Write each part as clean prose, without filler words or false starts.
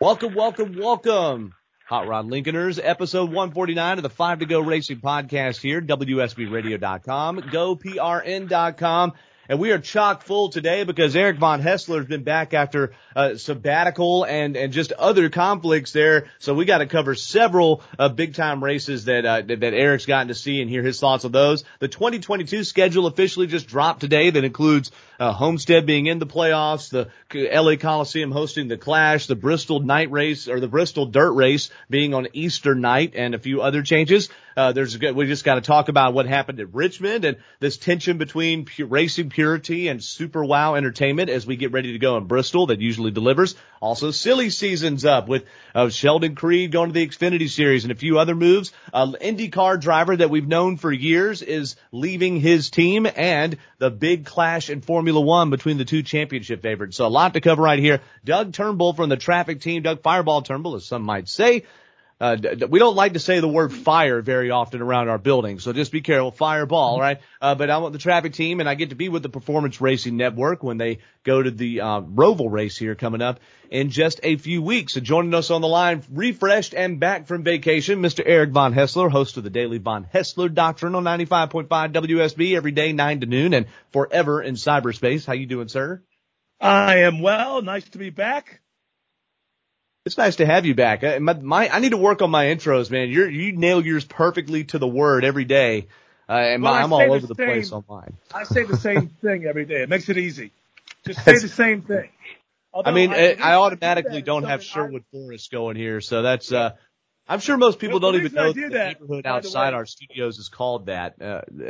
Welcome, welcome, welcome. Hot Rod Lincolners, episode 149 of the 5 to Go Racing podcast here, WSBRadio.com, GoPRN.com. And we are chock full today because Eric Von Haessler has been back after sabbatical and just other conflicts there. So we got to cover several big time races that Eric's gotten to see and hear his thoughts on those. The 2022 schedule officially just dropped today. That includes Homestead being in the playoffs, the LA Coliseum hosting the Clash, the Bristol night race or the Bristol dirt race being on Easter night, and a few other changes. We just got to talk about what happened at Richmond and this tension between racing purity and super wow entertainment as we get ready to go in Bristol that usually delivers. Also, silly season's up with Sheldon Creed going to the Xfinity Series and a few other moves. IndyCar driver that we've known for years is leaving his team, and the big clash in Formula One between the two championship favorites. So a lot to cover right here. Doug Turnbull from the traffic team, Doug Fireball Turnbull, as some might say. We don't like to say the word fire very often around our building, so just be careful. Fireball, right? But I'm with the traffic team, and I get to be with the Performance Racing Network when they go to the Roval race here coming up in just a few weeks. So joining us on the line, refreshed and back from vacation, Mr. Eric Von Haessler, host of the Daily Von Haessler Doctrine on 95.5 WSB every day, 9 to noon, and forever in cyberspace. How you doing, sir? I am well. Nice to be back. It's nice to have you back. I need to work on my intros, man. You nail yours perfectly to the word every day. I'm all over the place on mine. I say the same thing every day. It makes it easy. Just say the same thing. Although I automatically don't have Sherwood Forest going here, so that's I'm sure most people don't even know that the neighborhood outside our studios is called that.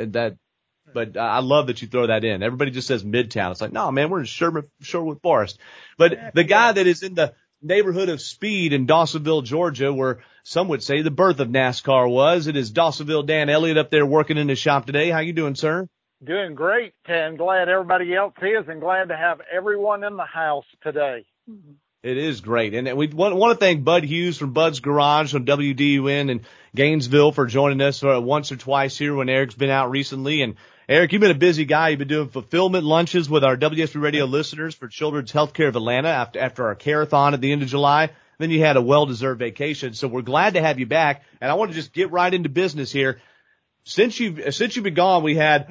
But I love that you throw that in. Everybody just says Midtown. It's like, no, man, we're in Sherwood Forest. But the guy that is in the neighborhood of speed in Dawsonville, Georgia, where some would say the birth of NASCAR was. It is Dawsonville Dan Elliott up there working in his shop today. How you doing, sir? Doing great, and glad everybody else is, and glad to have everyone in the house today. It is great. And we want to thank Bud Hughes from Bud's Garage on WDUN in Gainesville for joining us once or twice here when Eric's been out recently. And Eric, you've been a busy guy. You've been doing fulfillment lunches with our WSB Radio listeners for Children's Healthcare of Atlanta after our care-a-thon at the end of July. Then you had a well-deserved vacation. So we're glad to have you back. And I want to just get right into business here. Since you've been gone, we've had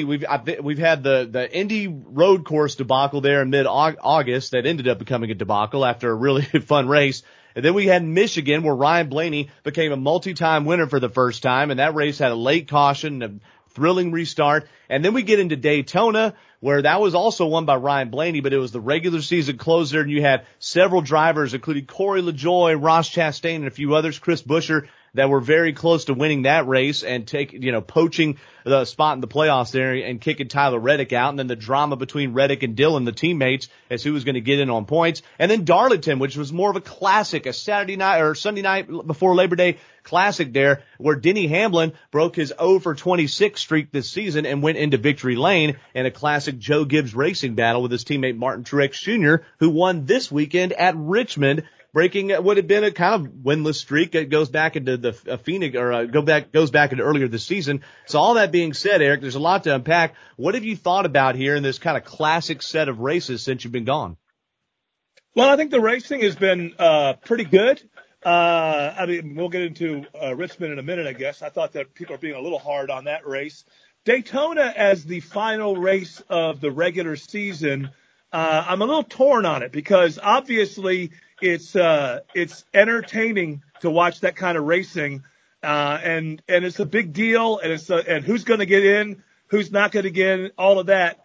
the Indy road course debacle there in mid-August that ended up becoming a debacle after a really fun race. And then we had Michigan where Ryan Blaney became a multi-time winner for the first time, and that race had a late caution, a thrilling restart. And then we get into Daytona, where that was also won by Ryan Blaney, but it was the regular season closer, and you had several drivers, including Corey LaJoie, Ross Chastain, and a few others, Chris Buescher, that were very close to winning that race and poaching the spot in the playoffs there and kicking Tyler Reddick out. And then the drama between Reddick and Dillon, the teammates, as who was going to get in on points. And then Darlington, which was more of a classic, a Saturday night or Sunday night before Labor Day classic there, where Denny Hamlin broke his 0 for 26 streak this season and went into victory lane in a classic Joe Gibbs racing battle with his teammate Martin Truex Jr., who won this weekend at Richmond, breaking what had been a kind of winless streak. It goes back into the Phoenix, or goes back into earlier this season. So all that being said, Eric, there's a lot to unpack. What have you thought about here in this kind of classic set of races since you've been gone? Well, I think the racing has been pretty good. We'll get into Richmond in a minute, I guess. I thought that people are being a little hard on that race. Daytona as the final race of the regular season, I'm a little torn on it because obviously it's entertaining to watch that kind of racing, and it's a big deal, and who's going to get in, who's not going to get in, all of that.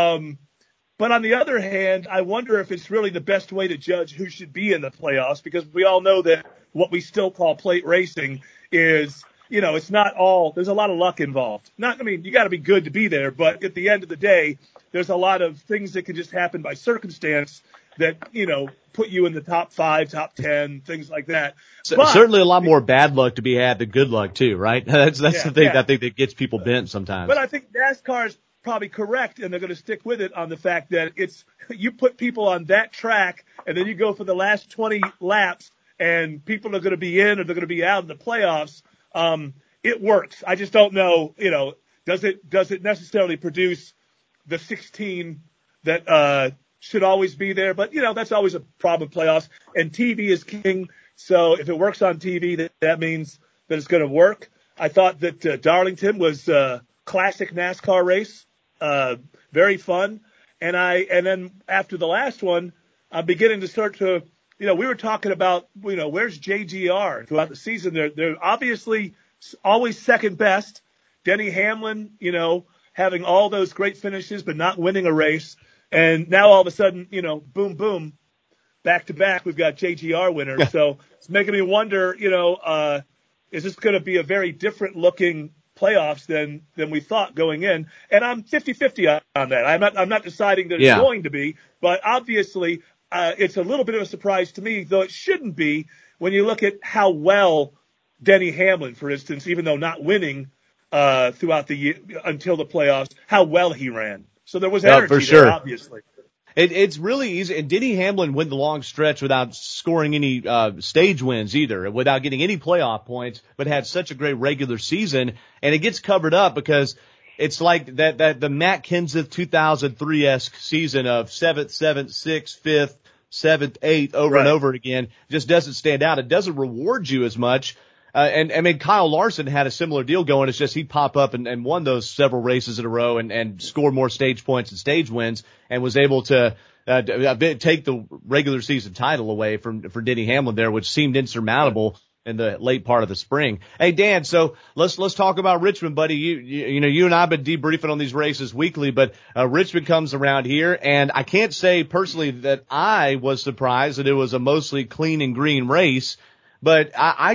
But on the other hand, I wonder if it's really the best way to judge who should be in the playoffs, because we all know that what we still call plate racing is, it's not all, there's a lot of luck involved. You got to be good to be there, but at the end of the day, there's a lot of things that can just happen by circumstance that, put you in the top 5, top 10, things like that. But certainly a lot more bad luck to be had than good luck too, right? That's the thing I think that gets people bent sometimes. But I think NASCAR is probably correct, and they're going to stick with it on the fact that you put people on that track, and then you go for the last 20 laps, and people are going to be in or they're going to be out in the playoffs. It works. I just don't know, does it necessarily produce the 16 that should always be there. But, that's always a problem in playoffs. And TV is king. So if it works on TV, that means that it's going to work. I thought that Darlington was a classic NASCAR race, very fun. And then after the last one, I'm beginning to start to, we were talking about, where's JGR throughout the season. They're obviously always second best. Denny Hamlin, having all those great finishes but not winning a race. And now all of a sudden, boom, boom, back to back, we've got JGR winners. So it's making me wonder, is this going to be a very different looking playoffs than we thought going in? And I'm 50-50 on that. I'm not deciding that it's going to be, but obviously it's a little bit of a surprise to me, though it shouldn't be when you look at how well Denny Hamlin, for instance, even though not winning throughout the year until the playoffs, how well he ran. So there was energy for sure. there, obviously. It's really easy. And Denny Hamlin went the long stretch without scoring any stage wins either, without getting any playoff points, but had such a great regular season. And it gets covered up because it's like that the Matt Kenseth 2003-esque season of 7th, 6th, 5th, 7th, 8th over and over again just doesn't stand out. It doesn't reward you as much. And I mean, Kyle Larson had a similar deal going. It's just he'd pop up and won those several races in a row and scored more stage points and stage wins and was able to take the regular season title away from Denny Hamlin there, which seemed insurmountable in the late part of the spring. Hey, Dan, so let's talk about Richmond, buddy. You and I have been debriefing on these races weekly, but Richmond comes around here, and I can't say personally that I was surprised that it was a mostly clean and green race. But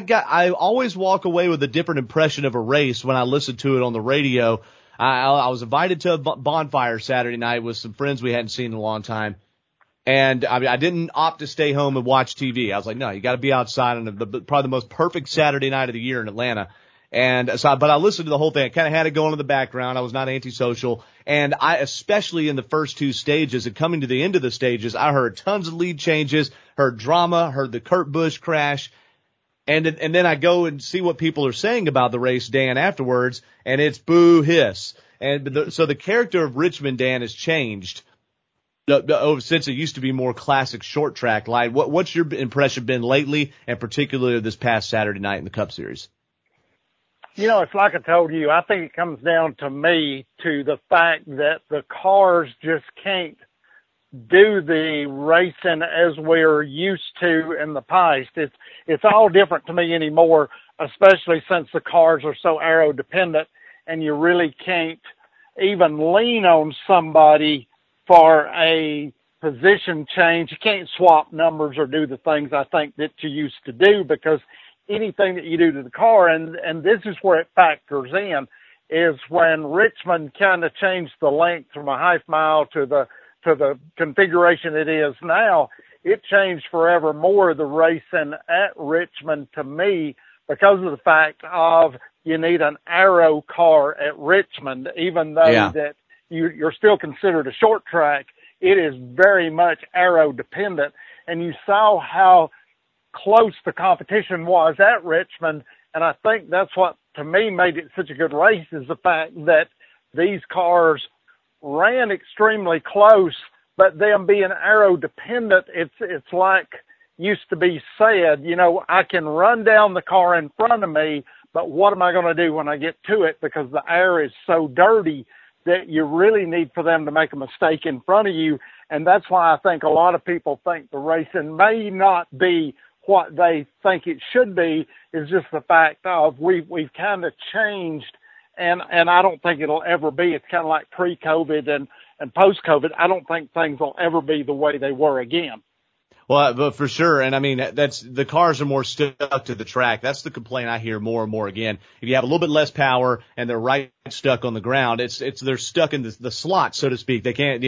I always walk away with a different impression of a race when I listen to it on the radio. I was invited to a bonfire Saturday night with some friends we hadn't seen in a long time. And I didn't opt to stay home and watch TV. I was like, no, you got to be outside on probably the most perfect Saturday night of the year in Atlanta. And so, but I listened to the whole thing. I kind of had it going in the background. I was not antisocial. And especially in the first two stages and coming to the end of the stages, I heard tons of lead changes, heard drama, heard the Kurt Busch crash. And then I go and see what people are saying about the race, Dan, afterwards, and it's boo hiss. And so the character of Richmond, Dan, has changed since it used to be more classic short track line. What's your impression been lately, and particularly this past Saturday night in the Cup Series? It's like I told you. I think it comes down to the fact that the cars just can't do the racing as we're used to in the past. It's all different to me anymore, especially since the cars are so aero dependent and you really can't even lean on somebody for a position change. You can't swap numbers or do the things I think that you used to do, because anything that you do to the car, and this is where it factors in, is when Richmond kind of changed the length from a half mile to the configuration it is now. It changed forevermore the racing at Richmond to me, because of the fact of you need an aero car at Richmond, even though that you're still considered a short track. It is very much aero dependent, and you saw how close the competition was at Richmond. And I think that's what, to me, made it such a good race, is the fact that these cars ran extremely close, but them being aero dependent, it's like used to be said, I can run down the car in front of me, but what am I going to do when I get to it? Because the air is so dirty that you really need for them to make a mistake in front of you. And that's why I think a lot of people think the racing may not be what they think it should be, is just the fact of we've kind of changed. And I don't think it'll ever be. It's kind of like pre-COVID and post-COVID. I don't think things will ever be the way they were again. Well, but for sure. And I mean, the cars are more stuck to the track. That's the complaint I hear more and more again. If you have a little bit less power and they're right stuck on the ground, they're stuck in the slot, so to speak. They can't,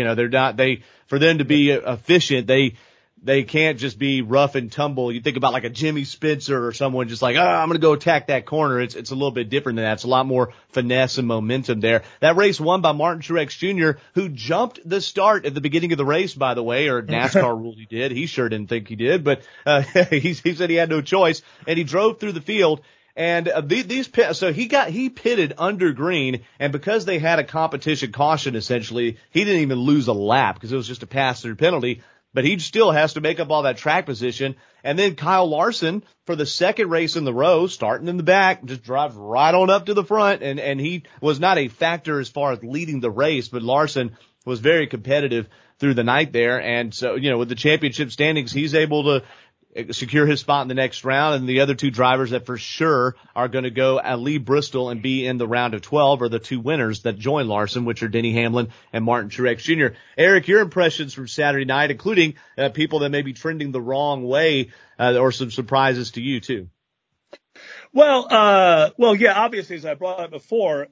for them to be efficient, they can't just be rough and tumble. You think about like a Jimmy Spencer or someone just like, I'm going to go attack that corner. It's a little bit different than that. It's a lot more finesse and momentum there. That race won by Martin Truex Jr., who jumped the start at the beginning of the race, by the way, or NASCAR ruled he did. He sure didn't think he did, but he said he had no choice, and he drove through the field. And so he pitted under green, and because they had a competition caution, essentially, he didn't even lose a lap because it was just a pass-through penalty. But he still has to make up all that track position. And then Kyle Larson, for the second race in the row, starting in the back, just drives right on up to the front. And he was not a factor as far as leading the race, but Larson was very competitive through the night there. And so, with the championship standings, he's able to secure his spot in the next round. And the other two drivers that for sure are going to go at Lee Bristol and be in the round of 12 are the two winners that join Larson, which are Denny Hamlin and Martin Truex Jr. Eric, your impressions from Saturday night, including people that may be trending the wrong way, or some surprises to you too. Well, yeah, obviously, as I brought up before,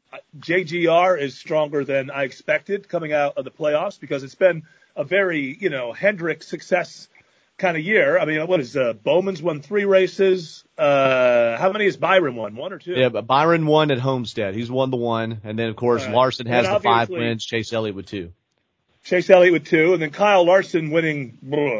JGR is stronger than I expected coming out of the playoffs because it's been a very, Hendrick success kind of year. I mean, what is Bowman's won 3 races. How many has Byron won? 1 or 2? Yeah, but Byron won at Homestead. He's won the 1. And then, of course, Larson has the 5 wins. Chase Elliott with 2. Chase Elliott with 2. And then Kyle Larson winning,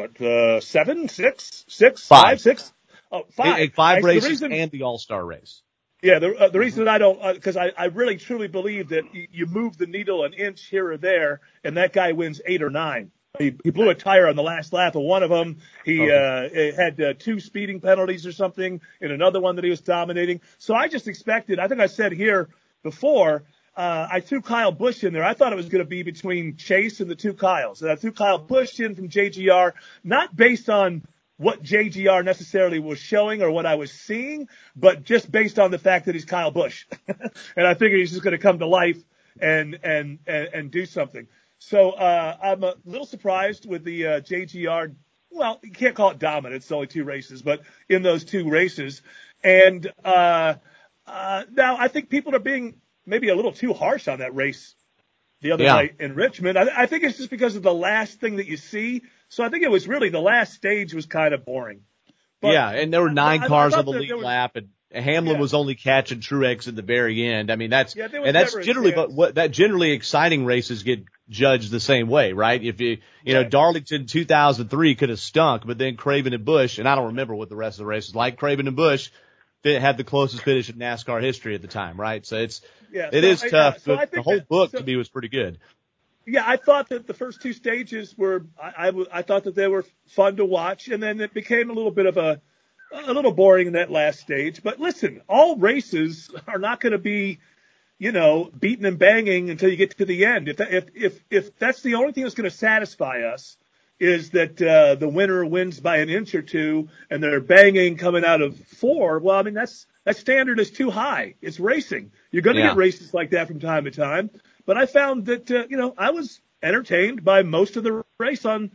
7, 6, 5. 6? Oh, 5. 5 races and the All-Star race. Yeah, the reason I don't, because I really truly believe that you move the needle an inch here or there, and that guy wins 8 or 9. He blew a tire on the last lap of one of them. He had 2 speeding penalties or something in another one that he was dominating. So I just expected, I think I said here before, I threw Kyle Busch in there. I thought it was going to be between Chase and the 2 Kyles. And I threw Kyle Busch in from JGR, not based on what JGR necessarily was showing or what I was seeing, but just based on the fact that he's Kyle Busch. And I figured he's just going to come to life and do something. So I'm a little surprised with the JGR. Well, you can't call it dominant. It's only 2 races, but in those 2 races. And now I think people are being maybe a little too harsh on that race the other night in Richmond. I think it's just because of the last thing that you see. So I think it was really the last stage was kind of boring. But and there were 9 cars on the lead lap, and Hamlin was only catching Truex at the very end. I mean, that's generally, but that generally exciting races get judged the same way, right? If you Darlington 2003 could have stunk, but then Craven and Busch, and I don't remember what the rest of the race was like. Craven and Busch had the closest finish in NASCAR history at the time, right? So it is tough, but the whole book to me was pretty good. Yeah, I thought that the first 2 stages were, I thought that they were fun to watch, and then it became a little bit of a little boring in that last stage. But listen, all races are not going to be, beating and banging until you get to the end. If that's the only thing that's going to satisfy us is that the winner wins by an inch or 2 and they're banging coming out of 4, well, I mean, that standard is too high. It's racing. You're going to get races like that from time to time. But I found that, I was entertained by most of the race on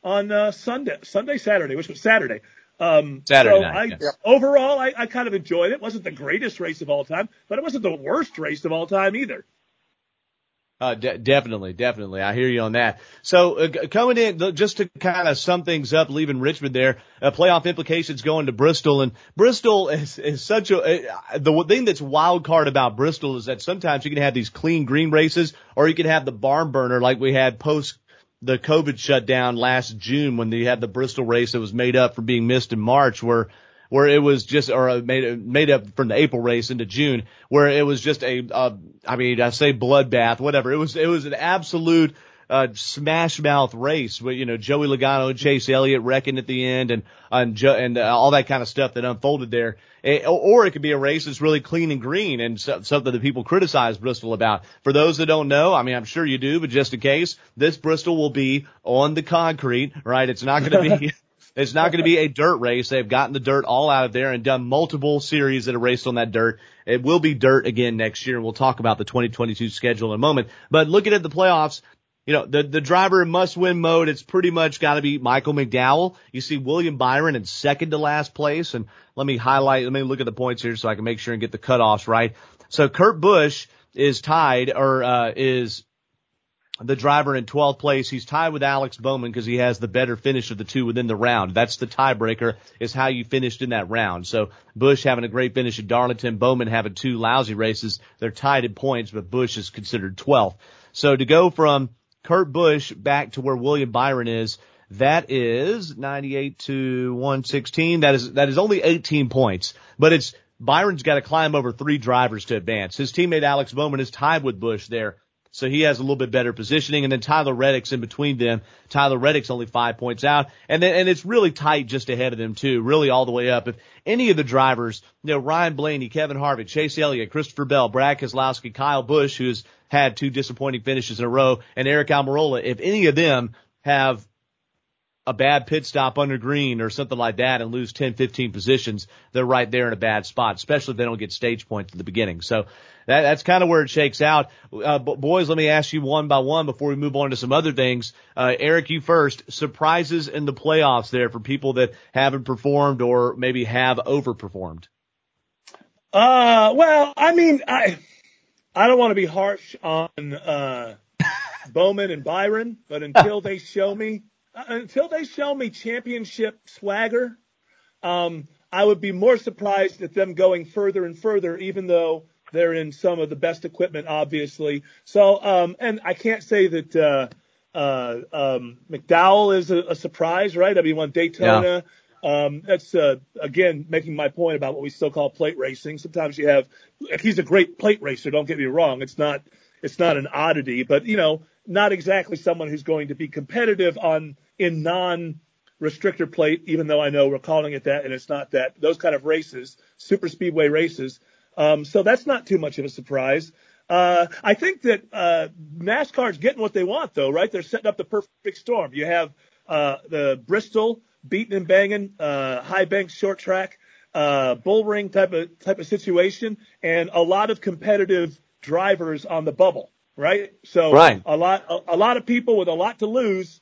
Saturday, which was Saturday. Saturday night. Overall, I kind of enjoyed it. It wasn't the greatest race of all time, but it wasn't the worst race of all time either. Definitely. I hear you on that. So coming in, just to kind of sum things up, leaving Richmond there, playoff implications going to Bristol. And Bristol is such the thing that's wild card about Bristol is that sometimes you can have these clean green races, or you can have the barn burner like we had post the COVID shutdown last June when they had the Bristol race that was made up for being missed in March, where it was just, or made up from the April race into June, where it was just I say bloodbath, whatever. It was an absolute, smash mouth race where, Joey Logano and Chase Elliott wrecking at the end and all that kind of stuff that unfolded there. Or it could be a race that's really clean and green and something that people criticize Bristol about. For those that don't know, I mean, I'm sure you do, but just in case, this Bristol will be on the concrete, right? It's not going to be, it's not going to be a dirt race. They've gotten the dirt all out of there and done multiple series that have raced on that dirt. It will be dirt again next year. We'll talk about the 2022 schedule in a moment. But looking at the playoffs, the driver in must-win mode, it's pretty much got to be Michael McDowell. You see William Byron in second to last place. And let me look at the points here so I can make sure and get the cutoffs right. So Kurt Busch is tied, is the driver in 12th place. He's tied with Alex Bowman because he has the better finish of the 2 within the round. That's the tiebreaker, is how you finished in that round. So Busch having a great finish at Darlington, Bowman having 2 lousy races. They're tied in points, but Busch is considered 12th. So to go from Kurt Busch back to where William Byron is, that is 98 to 116. That is only 18 points, but it's Byron's got to climb over 3 drivers to advance. His teammate Alex Bowman is tied with Busch there, so he has a little bit better positioning. And then Tyler Reddick's in between them. Tyler Reddick's only 5 points out. And it's really tight just ahead of them too, really all the way up. If any of the drivers, Ryan Blaney, Kevin Harvick, Chase Elliott, Christopher Bell, Brad Keselowski, Kyle Busch, who's had 2 disappointing finishes in a row, and Eric Almirola, if any of them have a bad pit stop under green or something like that and lose 10, 15 positions, they're right there in a bad spot, especially if they don't get stage points at the beginning. So that's kind of where it shakes out. Boys, let me ask you one by one before we move on to some other things. Eric, you first. Surprises in the playoffs there for people that haven't performed or maybe have overperformed. Well, I mean, I don't want to be harsh on Bowman and Byron, but until they show me championship swagger, I would be more surprised at them going further and further, even though they're in some of the best equipment, obviously. So, and I can't say that McDowell is a surprise, right? I mean, won Daytona. Yeah. That's again making my point about what we still call plate racing. Sometimes he's a great plate racer. Don't get me wrong. It's not an oddity, but not exactly someone who's going to be competitive in non-restrictor plate, even though I know we're calling it that and it's not that. Those kind of races, super speedway races. So that's not too much of a surprise. I think that NASCAR's getting what they want, though, right? They're setting up the perfect storm. You have the Bristol beating and banging, high bank short track, bull ring type of situation, and a lot of competitive drivers on the bubble, right? So right. a lot of people with a lot to lose.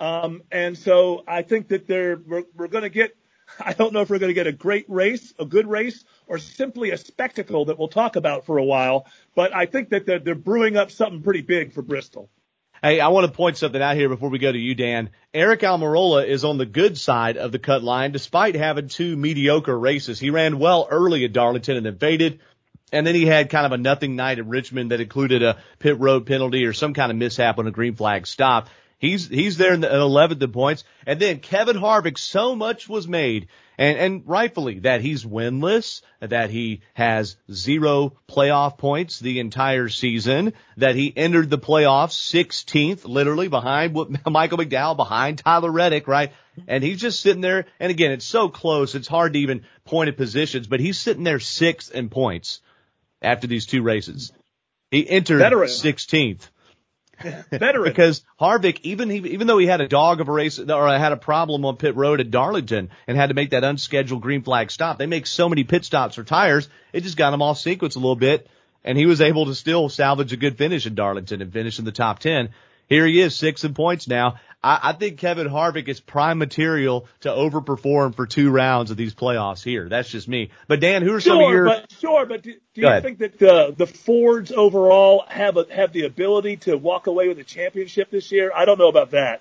And so I think that we're going to get, I don't know if we're going to get a great race, a good race, or simply a spectacle that we'll talk about for a while. But I think that they're brewing up something pretty big for Bristol. Hey, I want to point something out here before we go to you, Dan. Eric Almirola is on the good side of the cut line despite having 2 mediocre races. He ran well early at Darlington and then faded. And then he had kind of a nothing night at Richmond that included a pit road penalty or some kind of mishap on a green flag stop. He's there in the 11th in points. And then Kevin Harvick, so much was made, and rightfully, that he's winless, that he has 0 playoff points the entire season, that he entered the playoffs 16th, literally behind Michael McDowell, behind Tyler Reddick, right? And he's just sitting there. And again, it's so close, it's hard to even point at positions, but he's sitting there 6th in points after these 2 races. He entered 16th. Veteran. Because Harvick, even though he had a dog of a race or had a problem on pit road at Darlington and had to make that unscheduled green flag stop, they make so many pit stops for tires, it just got him off sequence a little bit, and he was able to still salvage a good finish in Darlington and finish in the top 10. Here he is, 6th in points now. I think Kevin Harvick is prime material to overperform for 2 rounds of these playoffs here. That's just me. But Dan, who are some of your... But do you think that the Fords overall have the ability to walk away with a championship this year? I don't know about that.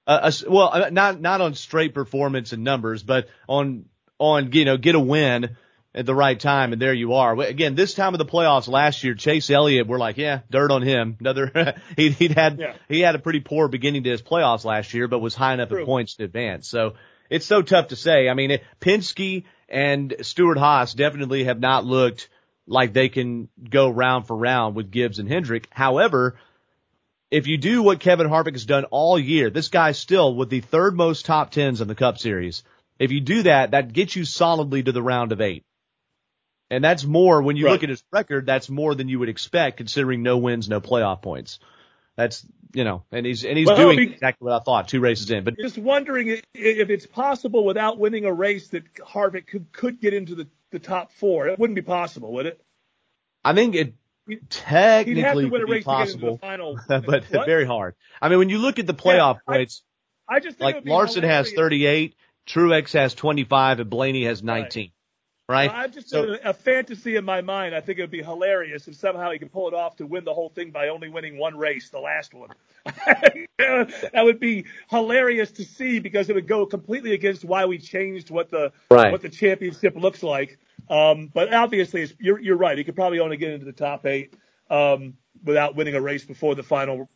Well, not on straight performance and numbers, but on get a win at the right time, and there you are. Again, this time of the playoffs last year, Chase Elliott, we're like, yeah, dirt on him. He had a pretty poor beginning to his playoffs last year, but was high enough in points to advance. So it's so tough to say. I mean, Penske and Stewart-Haas definitely have not looked like they can go round for round with Gibbs and Hendrick. However, if you do what Kevin Harvick has done all year, this guy's still with the 3rd most top 10s in the Cup Series. If you do that gets you solidly to the round of 8. And that's more, when you look at his record, that's more than you would expect considering no wins, no playoff points. That's, and he's doing exactly what I thought 2 races in. But just wondering if it's possible without winning a race that Harvick could get into the top 4. It wouldn't be possible, would it? I think it technically would be possible, final, but very hard. I mean, when you look at the playoff points, I just think Larson has 38, Truex has 25, and Blaney has 19. Right? I'm just a fantasy in my mind. I think it would be hilarious if somehow he could pull it off to win the whole thing by only winning 1 race, the last one. That would be hilarious to see because it would go completely against why we changed what the championship looks like. But obviously, you're right. He could probably only get into the top 8 without winning a race before the final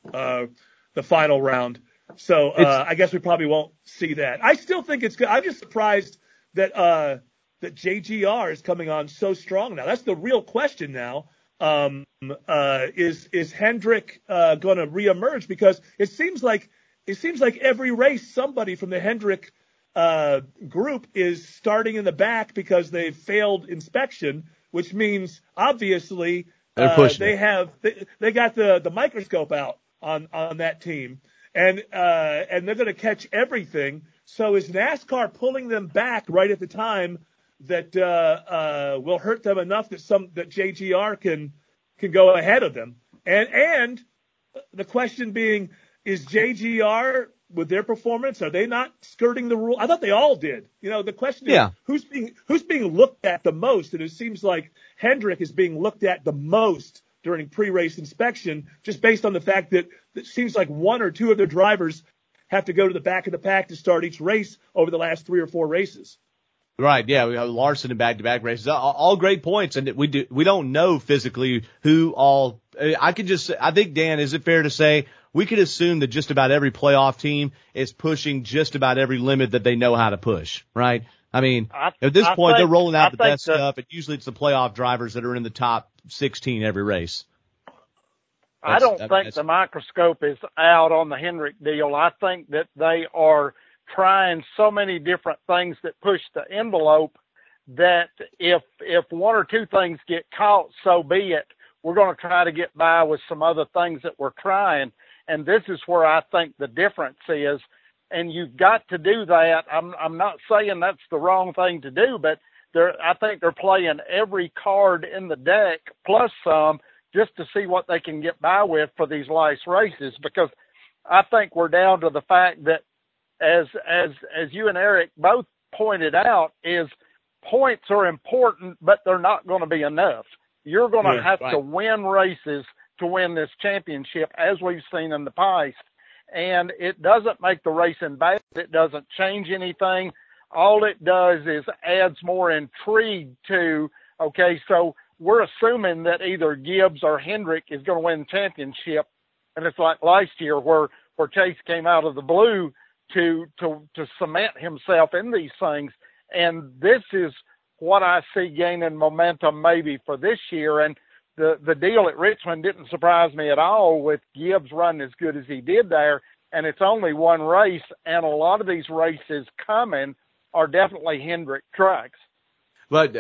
round. So I guess we probably won't see that. I still think it's good. I'm just surprised that that JGR is coming on so strong now. That's the real question now. Is Hendrick going to reemerge? Because it seems like every race somebody from the Hendrick group is starting in the back because they've failed inspection, which means obviously they got the microscope out on that team, and they're going to catch everything. So is NASCAR pulling them back right at the time that will hurt them enough that JGR can go ahead of them? And the question being, is JGR with their performance, are they not skirting the rule? I thought they all did. The question is who's being looked at the most, and it seems like Hendrick is being looked at the most during pre-race inspection, just based on the fact that it seems like one or two of their drivers have to go to the back of the pack to start each race over the last 3 or 4 races. Right, yeah, we have Larson in back-to-back races. All great points, and we don't know physically who all. I think, Dan, is it fair to say we could assume that just about every playoff team is pushing just about every limit that they know how to push, right? I mean, at this point, they're rolling out the best stuff, and usually it's the playoff drivers that are in the top 16 every race. I don't think the microscope is out on the Hendrick deal. I think that they are trying so many different things that push the envelope that if one or two things get caught, so be it. We're going to try to get by with some other things that we're trying. And this is where I think the difference is. And you've got to do that. I'm not saying that's the wrong thing to do, but I think they're playing every card in the deck plus some just to see what they can get by with for these last races. Because I think we're down to the fact that, as you and Eric both pointed out, is points are important, but they're not going to be enough. You're going to have to win races to win this championship, as we've seen in the past. And it doesn't make the racing bad. It doesn't change anything. All it does is adds more intrigue to, okay, so we're assuming that either Gibbs or Hendrick is going to win the championship. And it's like last year where Chase came out of the blue to cement himself in these things. And this is what I see gaining momentum maybe for this year. And the deal at Richmond didn't surprise me at all with Gibbs running as good as he did there. And it's only one race, and a lot of these races coming are definitely Hendrick tracks. But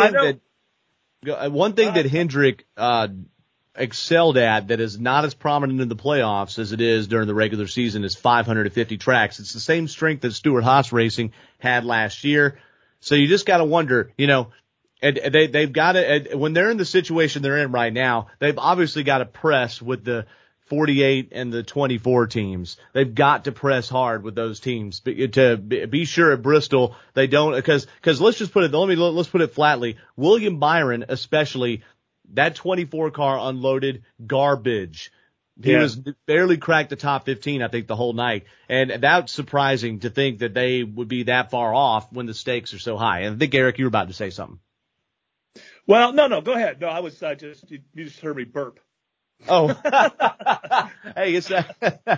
one thing that Hendrick excelled at that is not as prominent in the playoffs as it is during the regular season is 550 tracks. It's the same strength that Stewart-Haas Racing had last year. So you just got to wonder, and they've got to, when they're in the situation they're in right now, they've obviously got to press with the 48 and the 24 teams. They've got to press hard with those teams to be sure at Bristol they don't, because let's just put it, let's put it flatly. William Byron, especially, that 24 car unloaded garbage. He was barely cracked the top 15, I think, the whole night. And that's surprising to think that they would be that far off when the stakes are so high. And I think, Eric, you were about to say something. Well, no, go ahead. No, I was you just heard me burp. Oh, hey, it's I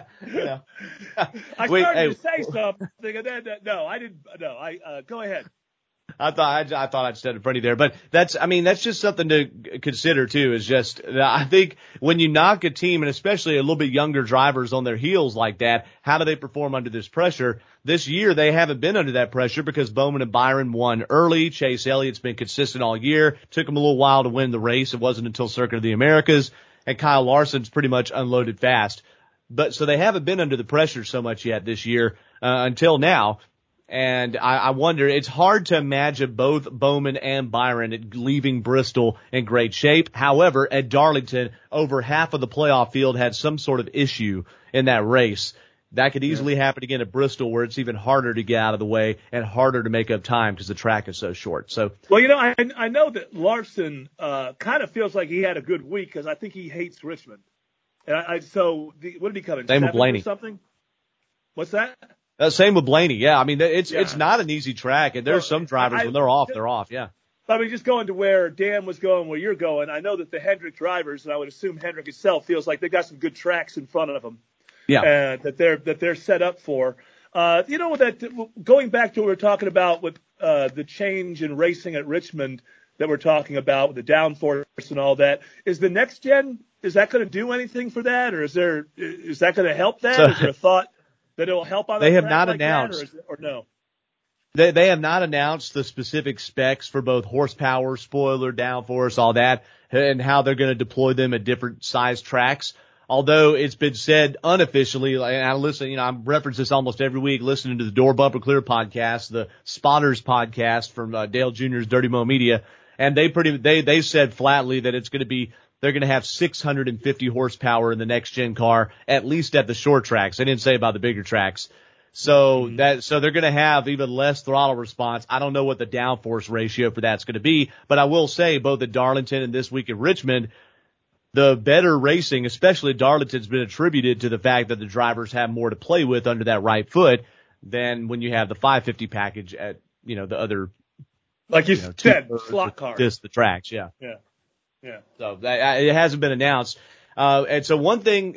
started to say something, and then no, I didn't. No, go ahead. I thought I'd said it pretty there, but that's just something to consider too. Is just, I think when you knock a team, and especially a little bit younger drivers on their heels like that, how do they perform under this pressure? This year they haven't been under that pressure because Bowman and Byron won early. Chase Elliott's been consistent all year. Took him a little while to win the race. It wasn't until Circuit of the Americas, and Kyle Larson's pretty much unloaded fast. But so they haven't been under the pressure so much yet this year until now. And I wonder, it's hard to imagine both Bowman and Byron leaving Bristol in great shape. However, at Darlington, over half of the playoff field had some sort of issue in that race. That could easily happen again at Bristol, where it's even harder to get out of the way and harder to make up time because the track is so short. So, well, I know that Larson kind of feels like he had a good week because I think he hates Richmond. And what did he come in? Same with Blaney. Or something? What's that? Same with Blaney. Yeah, I mean, it's not an easy track, and there's some drivers when they're off. Yeah. I mean, just going to where Dan was going, where you're going, I know that the Hendrick drivers, and I would assume Hendrick itself, feels like they got some good tracks in front of them. Yeah. That they're set up for. Going back to what we were talking about with the change in racing at Richmond that we're talking about with the downforce and all that, is the next gen, is that going to do anything for that, or is that going to help that? So, is there a thought that it will help on that? They have track not like announced, that, or no? They have not announced the specific specs for both horsepower, spoiler, downforce, all that, and how they're going to deploy them at different size tracks. Although it's been said unofficially, and I reference this almost every week, listening to the Door Bumper Clear podcast, the Spotters podcast from Dale Jr.'s Dirty Mo Media, and they said flatly that they're going to have 650 horsepower in the next gen car, at least at the short tracks. They didn't say about the bigger tracks. So they're going to have even less throttle response. I don't know what the downforce ratio for that's going to be, but I will say both at Darlington and this week at Richmond, the better racing, especially at Darlington, has been attributed to the fact that the drivers have more to play with under that right foot than when you have the 550 package at, the other, like you said, slot car. Just the tracks. Yeah. Yeah. So it hasn't been announced. And so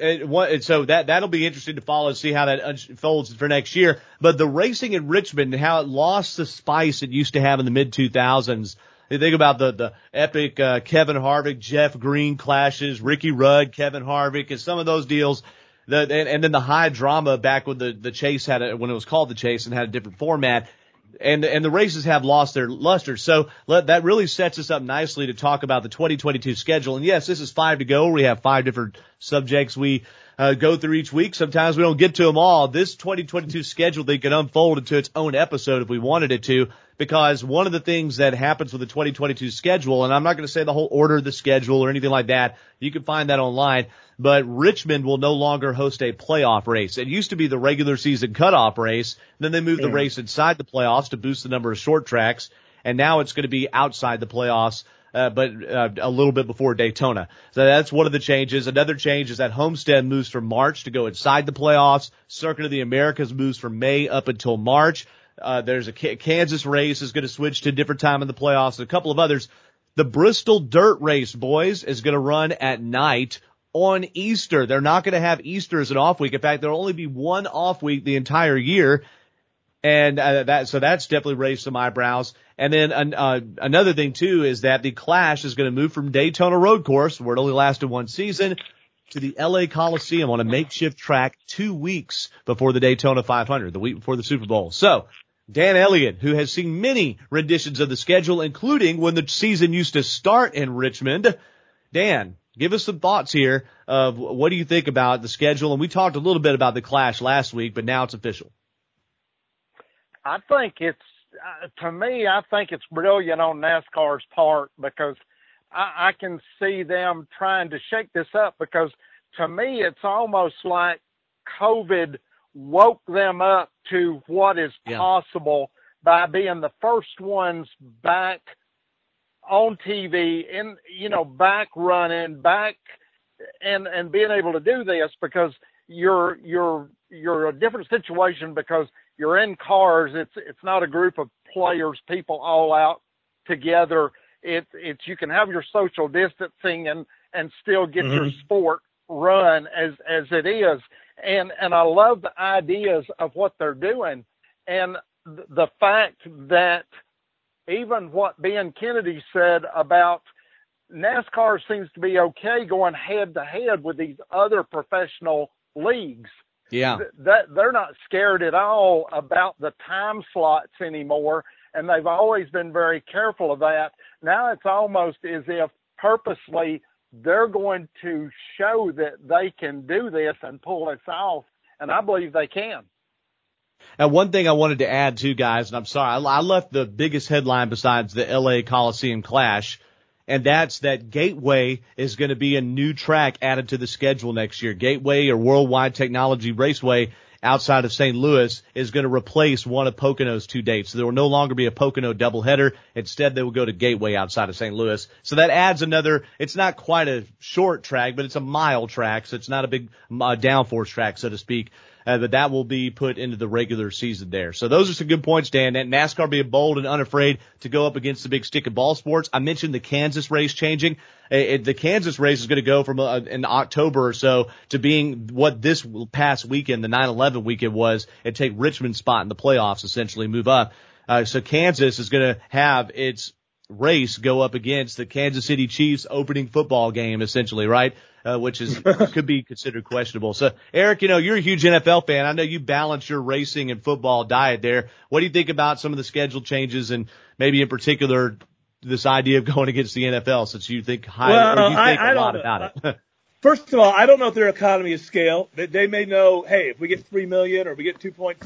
that'll be interesting to follow and see how that unfolds for next year. But the racing in Richmond and how it lost the spice it used to have in the mid 2000s. You think about the epic, Kevin Harvick, Jeff Green clashes, Ricky Rudd, Kevin Harvick, and some of those deals. And then the high drama back when the Chase when it was called the Chase and had a different format. And the races have lost their luster. So that really sets us up nicely to talk about the 2022 schedule. And yes, this is 5 to go. We have 5 different subjects we go through each week. Sometimes we don't get to them all. This 2022 schedule, they can unfold into its own episode if we wanted it to, because one of the things that happens with the 2022 schedule, and I'm not going to say the whole order of the schedule or anything like that. You can find that online. But Richmond will no longer host a playoff race. It used to be the regular season cutoff race. Then they moved the race inside the playoffs to boost the number of short tracks. And now it's going to be outside the playoffs, but a little bit before Daytona. So that's one of the changes. Another change is that Homestead moves from March to go inside the playoffs. Circuit of the Americas moves from May up until March. There's a Kansas race is going to switch to a different time in the playoffs, and a couple of others. The Bristol Dirt Race, boys, is going to run at night on Easter. They're not going to have Easter as an off week. In fact, there'll only be one off week the entire year. And that's definitely raised some eyebrows. And then another thing too is that the Clash is going to move from Daytona Road Course, where it only lasted one season, to the LA Coliseum on a makeshift track 2 weeks before the Daytona 500, the week before the Super Bowl. So Dan Elliott, who has seen many renditions of the schedule, including when the season used to start in Richmond. Dan, give us some thoughts here of what do you think about the schedule? And we talked a little bit about the Clash last week, but now it's official. I think I think it's brilliant on NASCAR's part, because I can see them trying to shake this up, because to me, it's almost like COVID woke them up to what is possible by being the first ones back on TV and, back running, back and being able to do this, because you're a different situation, because you're in cars. It's not a group of players, people all out together. It's you can have your social distancing and still get your sport run as it is. And I love the ideas of what they're doing. And the fact that even what Ben Kennedy said about NASCAR seems to be okay going head to head with these other professional leagues. Yeah. That they're not scared at all about the time slots anymore. And they've always been very careful of that. Now it's almost as if purposely they're going to show that they can do this and pull this off. And I believe they can. And one thing I wanted to add too, guys, and I'm sorry, I left the biggest headline besides the LA Coliseum Clash, and that's that Gateway is going to be a new track added to the schedule next year. Gateway, or Worldwide Technology Raceway outside of St. Louis, is going to replace one of Pocono's 2 dates. So there will no longer be a Pocono doubleheader. Instead, they will go to Gateway outside of St. Louis. So that adds another, it's not quite a short track, but it's a mile track, so it's not a big downforce track, so to speak. but that will be put into the regular season there. So those are some good points, Dan. And NASCAR being bold and unafraid to go up against the big stick and ball sports. I mentioned the Kansas race changing. The Kansas race is going to go from in October or so to being what this past weekend, the 9/11 weekend was, and take Richmond's spot in the playoffs, essentially move up. So Kansas is going to have its race go up against the Kansas City Chiefs opening football game, essentially, right? Which is could be considered questionable. So, Eric, you're a huge NFL fan. I know you balance your racing and football diet there. What do you think about some of the schedule changes and maybe in particular this idea of going against the NFL, since you think a lot about it? First of all, I don't know if their economy of scale. They may know, hey, if we get 3 million or we get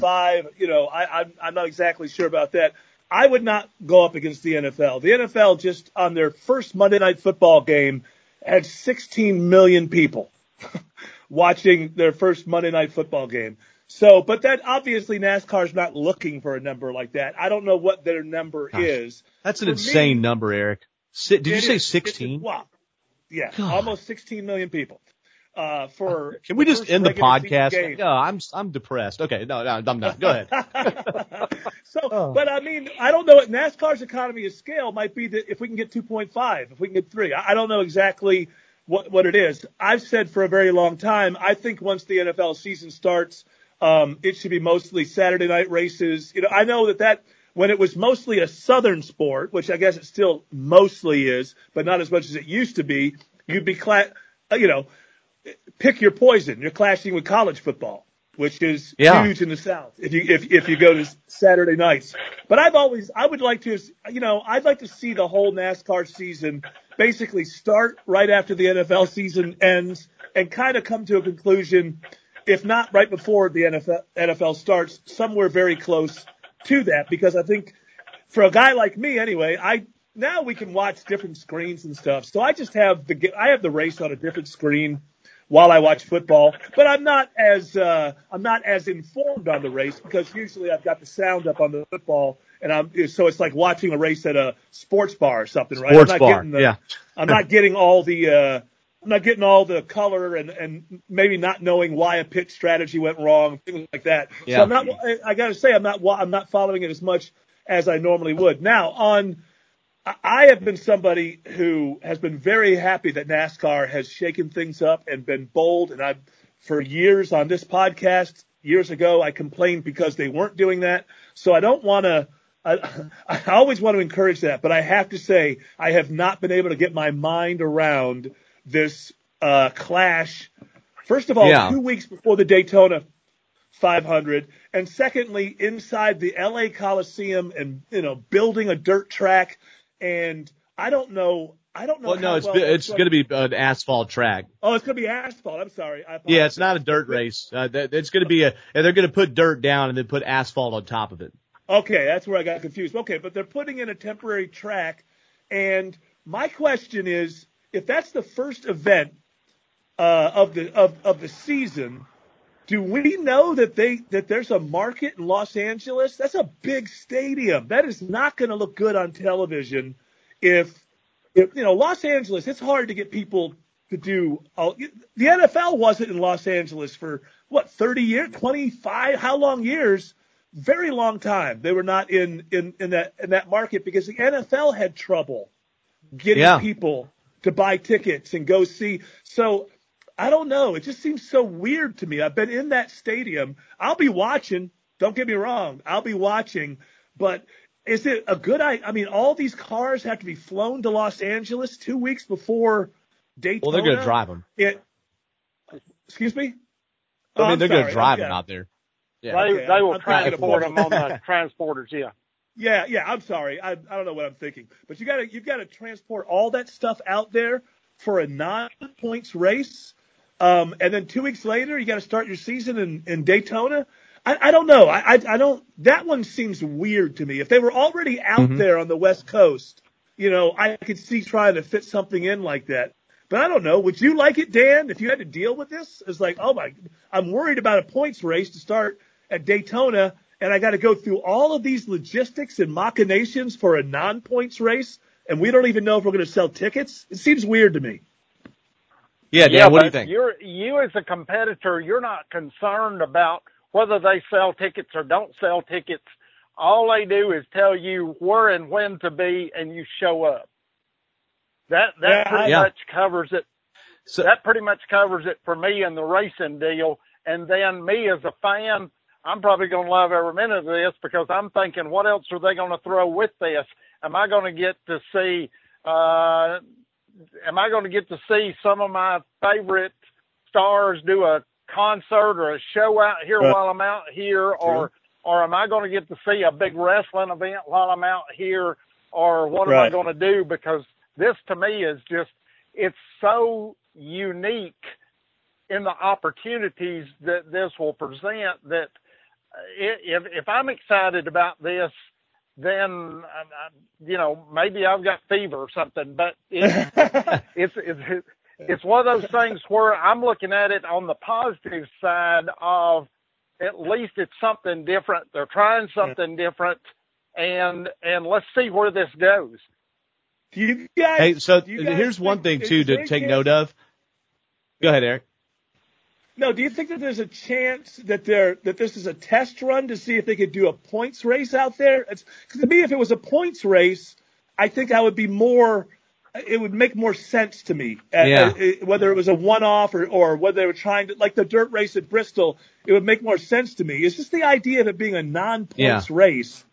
2.5, I'm not exactly sure about that. I would not go up against the NFL. The NFL just on their first Monday Night Football game had 16 million people watching their first Monday Night Football game. So, but that obviously NASCAR's not looking for a number like that. I don't know what their number is. That's an insane number, Eric. Did you say 16? Wow. Yeah, almost 16 million people. Can we just end the podcast? No, I'm depressed. Okay, no, I'm not. Go ahead. But I mean, I don't know. NASCAR's economy of scale might be that if we can get 2.5, if we can get 3. I don't know exactly what it is. I've said for a very long time, I think once the NFL season starts, it should be mostly Saturday night races. I know that when it was mostly a Southern sport, which I guess it still mostly is, but not as much as it used to be, you'd be pick your poison. You're clashing with college football, which is huge in the South. If you go to Saturday nights, but I would like to, I'd like to see the whole NASCAR season basically start right after the NFL season ends and kind of come to a conclusion, if not right before the NFL starts, somewhere very close to that, because I think for a guy like me anyway, now we can watch different screens and stuff. So I just have the race on a different screen while I watch football, but I'm not as informed on the race because usually I've got the sound up on the football, and so it's like watching a race at a sports bar or something, right? I'm not getting all the color and maybe not knowing why a pitch strategy went wrong, things like that. Yeah. So I got to say I'm not following it as much as I normally would. Now I have been somebody who has been very happy that NASCAR has shaken things up and been bold. And for years on this podcast, years ago, I complained because they weren't doing that. So I don't want to, I always want to encourage that, but I have to say I have not been able to get my mind around this clash. First of all, 2 weeks before the Daytona 500, and secondly, inside the LA Coliseum and, building a dirt track. And I don't know. Well, no, it's going to be an asphalt track. Oh, it's going to be asphalt. I'm sorry. Yeah, it's not a dirt race. It's going to be they're going to put dirt down and then put asphalt on top of it. Okay, that's where I got confused. Okay, but they're putting in a temporary track. And my question is, if that's the first event of the season, do we know that there's a market in Los Angeles? That's a big stadium. That is not going to look good on television. If Los Angeles, it's hard to get people to do. The NFL wasn't in Los Angeles for 30 years, 25, how long years? Very long time. They were not in that market because the NFL had trouble getting people to buy tickets and go see. So I don't know. It just seems so weird to me. I've been in that stadium. I'll be watching. Don't get me wrong. I'll be watching. But is it a good idea? I mean, all these cars have to be flown to Los Angeles 2 weeks before Daytona. Well, they're going to drive them. Excuse me? They're going to drive them out there. Yeah. They will transport them on the transporters, Yeah, I'm sorry. I don't know what I'm thinking. But you've got to transport all that stuff out there for a 9-points race. And then 2 weeks later, you got to start your season in Daytona. I don't know. I don't. That one seems weird to me. If they were already out there on the West Coast, I could see trying to fit something in like that. But I don't know. Would you like it, Dan, if you had to deal with this? It's like, I'm worried about a points race to start at Daytona, and I got to go through all of these logistics and machinations for a non-points race, and we don't even know if we're going to sell tickets. It seems weird to me. Yeah, Dan, what do you think? You as a competitor, you're not concerned about whether they sell tickets or don't sell tickets, all they do is tell you where and when to be, and you show up. That pretty much covers it. So, that pretty much covers it for me in the racing deal. And then me as a fan, I'm probably going to love every minute of this because I'm thinking, what else are they going to throw with this? Am I going to get to see some of my favorite stars do a concert or a show out here while I'm out here, or am I going to get to see a big wrestling event while I'm out here, or what am I going to do? Because this to me is just, it's so unique in the opportunities that this will present that if I'm excited about this, then, maybe I've got fever or something, but it's one of those things where I'm looking at it on the positive side of at least it's something different. They're trying something different, and let's see where this goes. Here's one thing too to take note of. Go ahead, Eric. No, do you think that there's a chance that this is a test run to see if they could do a points race out there? To me, if it was a points race, I think it would make more sense to me. Whether it was a one-off or whether they were trying to, like the dirt race at Bristol, it would make more sense to me. It's just the idea of it being a non-points race.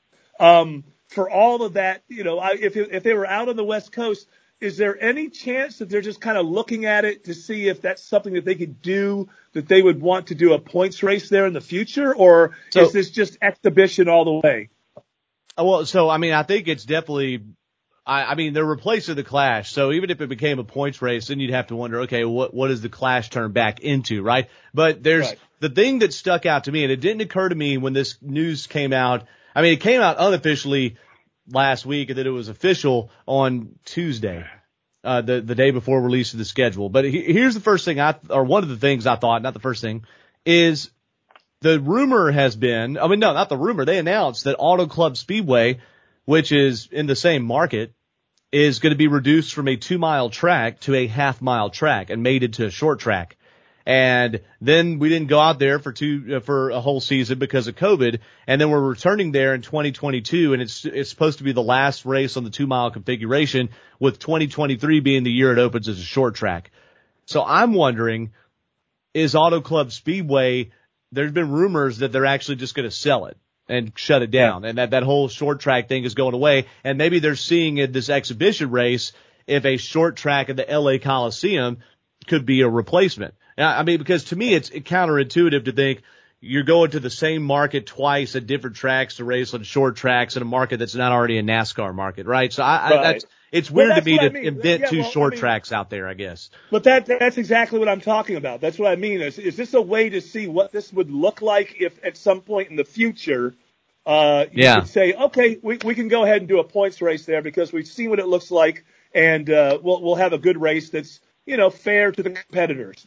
For all of that, if they were out on the West Coast, is there any chance that they're just kind of looking at it to see if that's something that they could do, that they would want to do a points race there in the future, or is this just exhibition all the way? Well, I think it's definitely, they're replacing the Clash. So even if it became a points race, then you'd have to wonder, okay, what does the Clash turn back into, right? But there's the thing that stuck out to me, and it didn't occur to me when this news came out. I mean, it came out unofficially last week, and then it was official on Tuesday, the day before release of the schedule. But here's the first thing one of the things I thought, not the first thing, is the rumor has been, not the rumor, they announced that Auto Club Speedway, which is in the same market, is going to be reduced from a 2-mile track to a half-mile track and made into a short track. And then we didn't go out there for a whole season because of COVID. And then we're returning there in 2022, and it's supposed to be the last race on the 2-mile configuration, with 2023 being the year it opens as a short track. So I'm wondering, is Auto Club Speedway, there's been rumors that they're actually just going to sell it and shut it down, and that whole short track thing is going away. And maybe they're seeing in this exhibition race if a short track at the LA Coliseum could be a replacement. Because to me, it's counterintuitive to think you're going to the same market twice at different tracks to race on short tracks in a market that's not already a NASCAR market, right? So it's weird to me to invent two short tracks out there, I guess. But that's exactly what I'm talking about. That's what I mean. Is this a way to see what this would look like if at some point in the future you could say, okay, we can go ahead and do a points race there because we've seen what it looks like, and we'll have a good race that's fair to the competitors.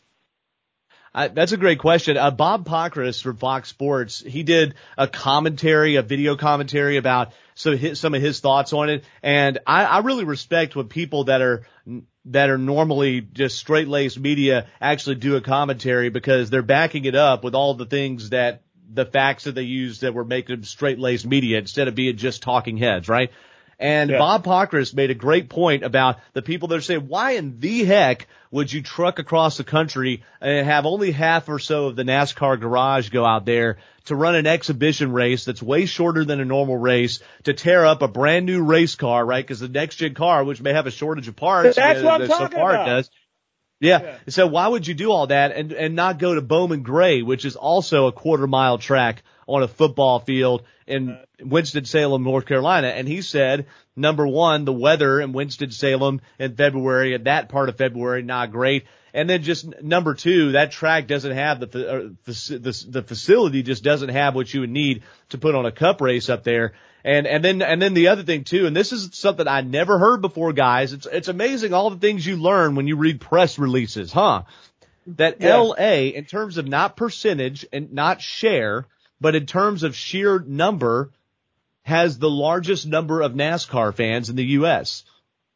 That's a great question. Bob Pockrass from Fox Sports, he did a video commentary about some of his thoughts on it. And I really respect when people that are normally just straight-laced media actually do a commentary, because they're backing it up with all the things the facts that they use that were making them straight-laced media instead of being just talking heads, right? And Bob Pockrass made a great point about the people that are saying, why in the heck would you truck across the country and have only half or so of the NASCAR garage go out there to run an exhibition race that's way shorter than a normal race, to tear up a brand new race car, right? Because the next gen car, which may have a shortage of parts, that's what I'm talking about. Does. Yeah. So why would you do all that and not go to Bowman Gray, which is also a 1/4-mile track on a football field in Winston-Salem, North Carolina? And he said, number one, the weather in Winston-Salem in February, and that part of February, not great. And then just number two, that track doesn't have the facility just doesn't have what you would need to put on a cup race up there. And then the other thing too, and this is something I never heard before, guys. It's amazing all the things you learn when you read press releases, huh? That LA, in terms of not percentage and not share, but in terms of sheer number, has the largest number of NASCAR fans in the U.S.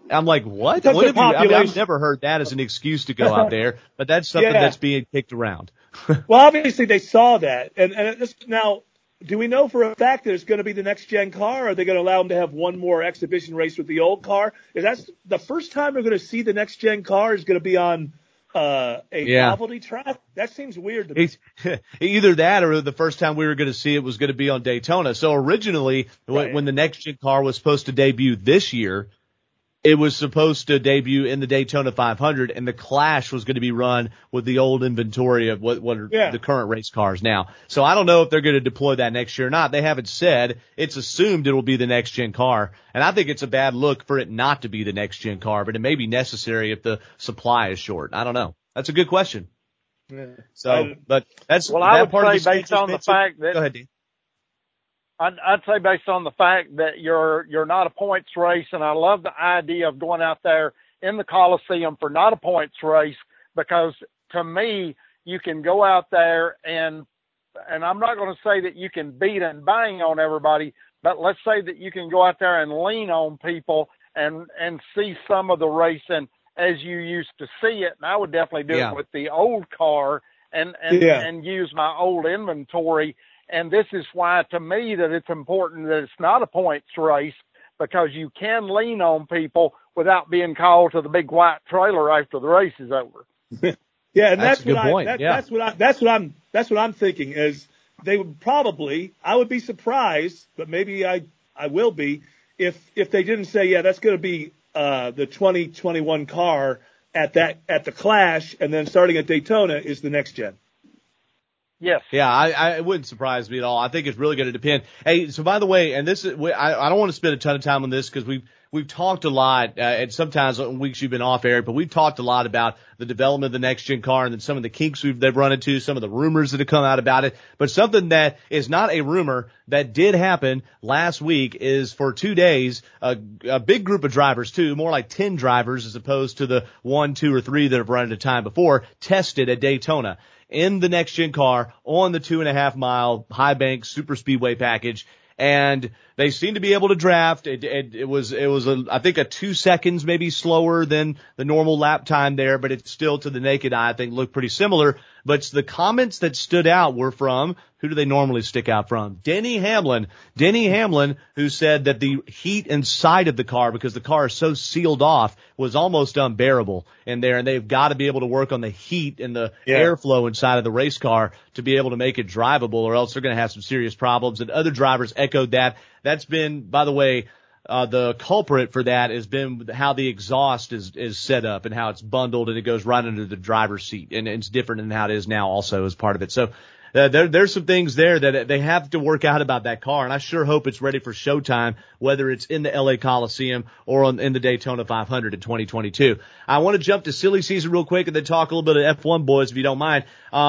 I'm like, what? Because What the have you, I mean, population- I've never heard that as an excuse to go out there, but that's something Yeah. that's being kicked around. Well, obviously they saw that, and now, do we know for a fact that it's going to be the next gen car? Or are they going to allow them to have one more exhibition race with the old car? Is that the first time we're going to see the next gen car is going to be on a novelty track? That seems weird to me. Either that or the first time we were going to see it was going to be on Daytona. So originally, Right. when the next gen car was supposed to debut this year, it was supposed to debut in the Daytona 500, and the Clash was going to be run with the old inventory of what are the current race cars now. So I don't know if they're going to deploy that next year or not. They haven't said. It's assumed it will be the next gen car, and I think it's a bad look for it not to be the next gen car, but it may be necessary if the supply is short. I don't know. That's a good question. Yeah. So, but that's Well, I that would part of say the based on the fact that go ahead, Dean. I'd say based on the fact that you're not a points race, and I love the idea of going out there in the Coliseum for not a points race, because to me, you can go out there and I'm not going to say that you can beat and bang on everybody, but let's say that you can go out there and lean on people and see some of the racing as you used to see it. And I would definitely do it with the old car and use my old inventory. And this is why, to me, that it's important that it's not a points race, because you can lean on people without being called to the big white trailer after the race is over. Yeah, and that's a good point. That's what I'm thinking is they would probably, I would be surprised, but maybe I will be, if they didn't say, yeah, that's going to be the 2021 car at the Clash, and then starting at Daytona is the next gen. Yes. Yeah, it wouldn't surprise me at all. I think it's really going to depend. Hey, so by the way, and this is, I don't want to spend a ton of time on this because we've talked a lot, and sometimes on weeks you've been off, Eric, but we've talked a lot about the development of the next gen car and then some of the kinks they've run into, some of the rumors that have come out about it. But something that is not a rumor that did happen last week is for 2 days, a big group of drivers too, more like 10 drivers as opposed to the 1, 2, or 3 that have run at a time before, tested at Daytona in the next gen car on the 2.5 mile high bank super speedway package. And they seem to be able to draft. It was I think a 2 seconds maybe slower than the normal lap time there, but it's still, to the naked eye, I think looked pretty similar. But the comments that stood out were from, who do they normally stick out from? Denny Hamlin, who said that the heat inside of the car, because the car is so sealed off, was almost unbearable in there, and they've got to be able to work on the heat and the airflow inside of the race car to be able to make it drivable, or else they're going to have some serious problems. And other drivers echoed that. That's been, by the way, the culprit for that has been how the exhaust is set up and how it's bundled and it goes right under the driver's seat, and it's different than how it is now also as part of it. So there's some things there that they have to work out about that car, and I sure hope it's ready for showtime, whether it's in the LA Coliseum or in the Daytona 500 in 2022. I want to jump to silly season real quick and then talk a little bit of F1, boys, if you don't mind.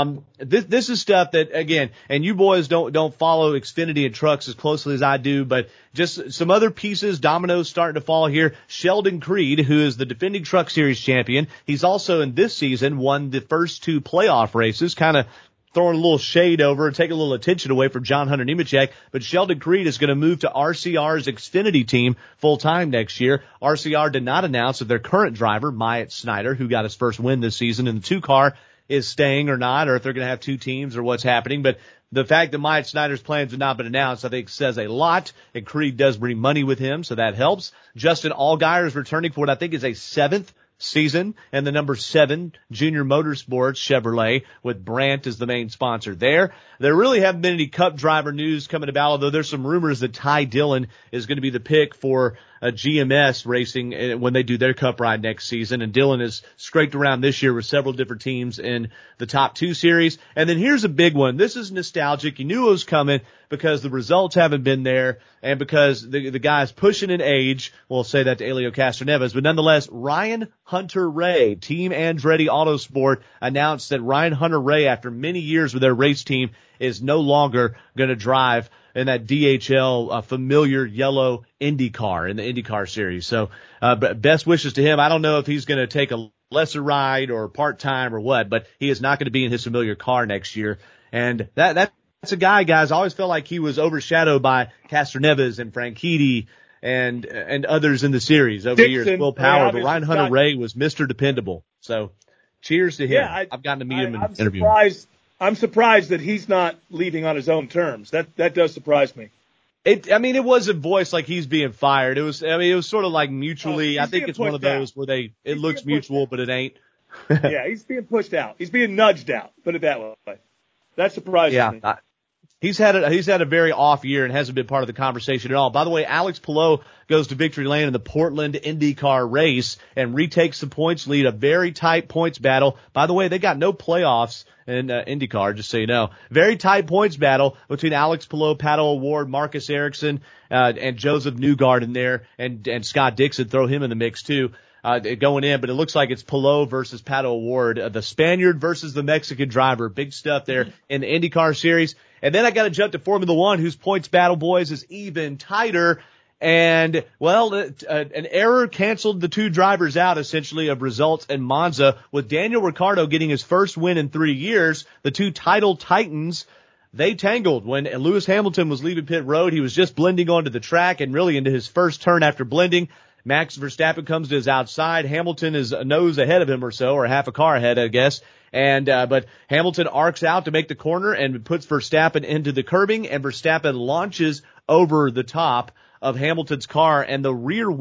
This is stuff that, again, and you boys don't follow Xfinity and trucks as closely as I do, but just some other pieces, dominoes starting to fall here. Sheldon Creed, who is the defending Truck Series champion, he's also in this season won the first 2 playoff races, kind of throwing a little shade over and taking a little attention away from John Hunter Nemechek. But Sheldon Creed is going to move to RCR's Xfinity team full-time next year. RCR did not announce that their current driver, Myatt Snyder, who got his first win this season in the 2 car, is staying or not, or if they're going to have 2 teams or what's happening. But the fact that Myatt Snyder's plans have not been announced, I think, says a lot. And Creed does bring money with him, so that helps. Justin Allgaier is returning for what I think is a 7th season, and the number 7 Junior Motorsports Chevrolet with Brandt as the main sponsor there. There really haven't been any Cup driver news coming about, although there's some rumors that Ty Dillon is going to be the pick for GMS Racing when they do their Cup ride next season. And Dillon has scraped around this year with several different teams in the top 2 series. And then here's a big one. This is nostalgic. You knew it was coming because the results haven't been there and because the guy's pushing in age. We'll say that to Helio Castroneves. But nonetheless, Ryan Hunter-Reay, Team Andretti Autosport, announced that Ryan Hunter-Reay, after many years with their race team, is no longer going to drive in that DHL familiar yellow IndyCar in the IndyCar series. So best wishes to him. I don't know if he's going to take a lesser ride or part-time or what, but he is not going to be in his familiar car next year. And that's a guy, guys, I always felt like he was overshadowed by Castroneves and Franchitti and others in the series over the years, Will Power, but Ryan Hunter-Reay was Mr. Dependable. So cheers to him. Yeah, I've gotten to meet him and interview him. I'm surprised that he's not leaving on his own terms. That does surprise me. It wasn't voiced like he's being fired. It was sort of like mutually. I think it's one of those where it looks mutual, but it ain't. Yeah, he's being pushed out. He's being nudged out. Put it that way. That surprises me. He's had a very off year and hasn't been part of the conversation at all. By the way, Alex Palou goes to victory lane in the Portland IndyCar race and retakes the points lead, a very tight points battle. By the way, they got no playoffs in IndyCar, just so you know. Very tight points battle between Alex Palou, Pato O'Ward, Marcus Ericsson, and Joseph Newgarden in there, and Scott Dixon, throw him in the mix too. Going in, but it looks like it's Palou versus Pato O'Ward, the Spaniard versus the Mexican driver. Big stuff there in the IndyCar series. And then I got to jump to Formula One, whose points battle, boys, is even tighter. And, well, an error canceled the two drivers out, essentially, of results in Monza, with Daniel Ricciardo getting his first win in 3 years. The two title titans, they tangled when Lewis Hamilton was leaving pit road. He was just blending onto the track and really into his first turn after blending. Max Verstappen comes to his outside. Hamilton is a nose ahead of him or so, or half a car ahead, I guess. But Hamilton arcs out to make the corner and puts Verstappen into the curbing, and Verstappen launches over the top of Hamilton's car, and the rear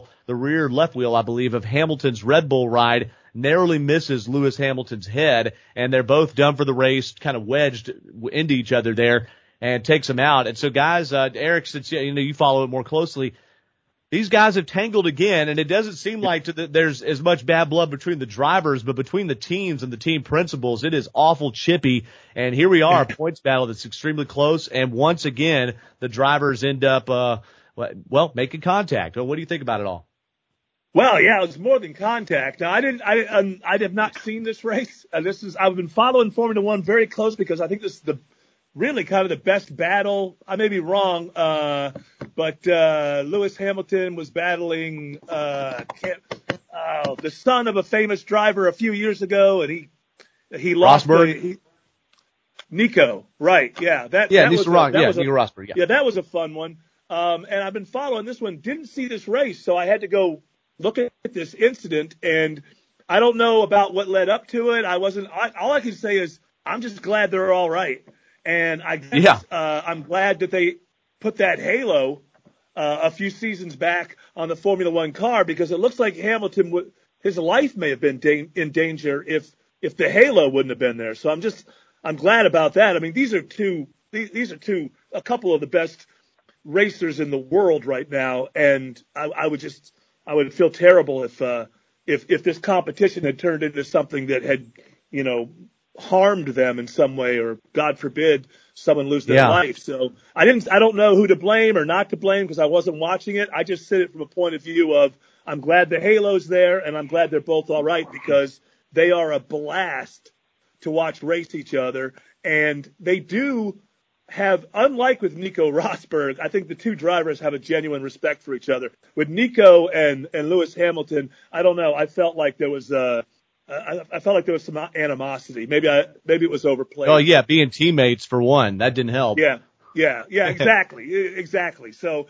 left wheel, I believe, of Hamilton's Red Bull ride narrowly misses Lewis Hamilton's head, and they're both done for the race, kind of wedged into each other there, and takes him out. And so, guys, Eric, since you follow it more closely, these guys have tangled again, and it doesn't seem like there's as much bad blood between the drivers, but between the teams and the team principals, it is awful chippy. And here we are, a points battle that's extremely close, and once again, the drivers end up, making contact. What do you think about it all? Well, yeah, it was more than contact. Now, I have not seen this race. I've been following Formula One very close because I think this is really kind of the best battle. I may be wrong, but Lewis Hamilton was battling the son of a famous driver a few years ago, and he lost. Nico, right? Yeah, Nico Rosberg. Yeah, that was a fun one. And I've been following this one. Didn't see this race, so I had to go look at this incident, and I don't know about what led up to it. All I can say is I'm just glad they're all right. And I guess I'm glad that they put that halo a few seasons back on the Formula One car, because it looks like Hamilton his life may have been in danger if the halo wouldn't have been there. So I'm glad about that. I mean, these are a couple of the best racers in the world right now, and I would feel terrible if this competition had turned into something that had harmed them in some way, or God forbid someone lose their life. So I don't know who to blame or not to blame because I wasn't watching it. I just said it from a point of view of I'm glad the halo's there, and I'm glad they're both all right, because they are a blast to watch race each other. And they do have, unlike with Nico Rosberg, I think the two drivers have a genuine respect for each other. With Nico and Lewis Hamilton, I don't know. I felt like there was some animosity. Maybe it was overplayed. Oh yeah, being teammates for one, that didn't help. Yeah, exactly. So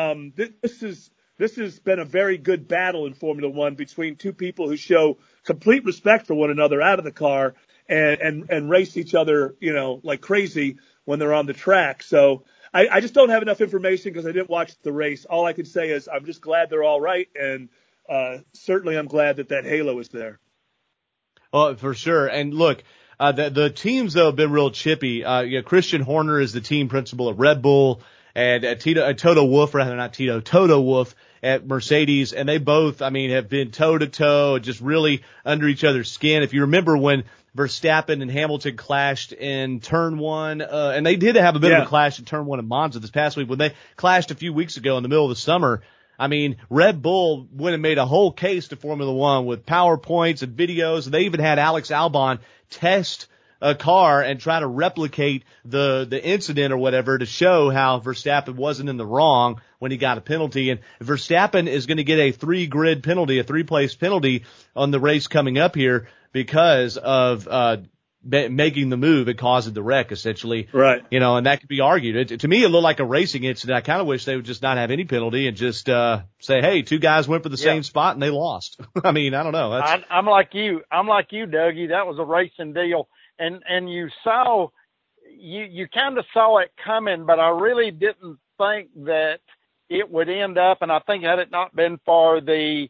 this has been a very good battle in Formula One between two people who show complete respect for one another out of the car and race each other, like crazy when they're on the track. So I just don't have enough information because I didn't watch the race. All I can say is I'm just glad they're all right, and certainly I'm glad that halo is there. Well, for sure. And look, the teams, though, have been real chippy. Christian Horner is the team principal at Red Bull, and Toto Wolff at Mercedes. And they both, have been toe to toe, just really under each other's skin. If you remember when Verstappen and Hamilton clashed in turn one, and they did have a bit of a clash in turn one in Monza this past week, when they clashed a few weeks ago in the middle of the summer. Red Bull went and made a whole case to Formula One with PowerPoints and videos. They even had Alex Albon test a car and try to replicate the incident or whatever to show how Verstappen wasn't in the wrong when he got a penalty. And Verstappen is going to get a 3-grid penalty, a 3-place penalty on the race coming up here because of making the move and causing the wreck, essentially. Right. And that could be argued. To me, it looked like a racing incident. I kind of wish they would just not have any penalty and just say, hey, two guys went for the same spot and they lost. I mean, I don't know. I'm like you, Dougie. That was a racing deal. And you saw, you kind of saw it coming, but I really didn't think that it would end up. And I think had it not been for the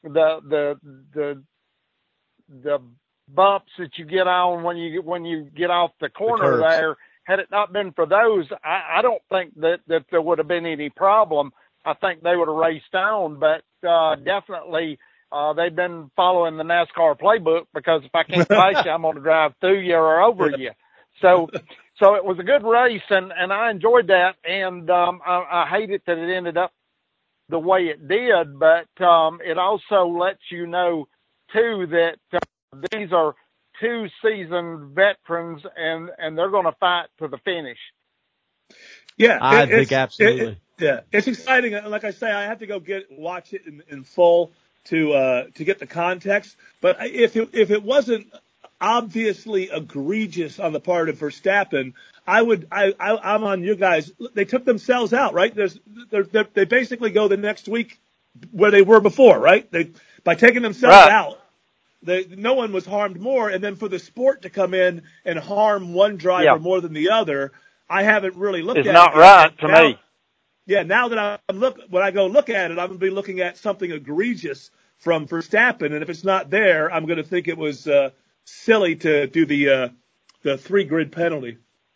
bumps that you get on when you get off the corner there, had it not been for those, I don't think that there would have been any problem. I think they would have raced on, but definitely they've been following the NASCAR playbook, because if I can't pass you, I'm going to drive through you or over you. So it was a good race, and I enjoyed that, and I hate it that it ended up the way it did, but it also lets you know too that these are two seasoned veterans, and they're going to fight to the finish. Yeah, I think absolutely. It's exciting. Like I say, I have to go watch it in full to get the context. But if it wasn't obviously egregious on the part of Verstappen, I'm on you guys. They took themselves out, right? They basically go the next week where they were before, right? By taking themselves out, no one was harmed more. And then for the sport to come in and harm one driver more than the other, I haven't really looked at it. It's not right to me. Yeah, now that when I go look at it, I'm going to be looking at something egregious from Verstappen, and if it's not there, I'm going to think it was silly to do the 3-grid penalty.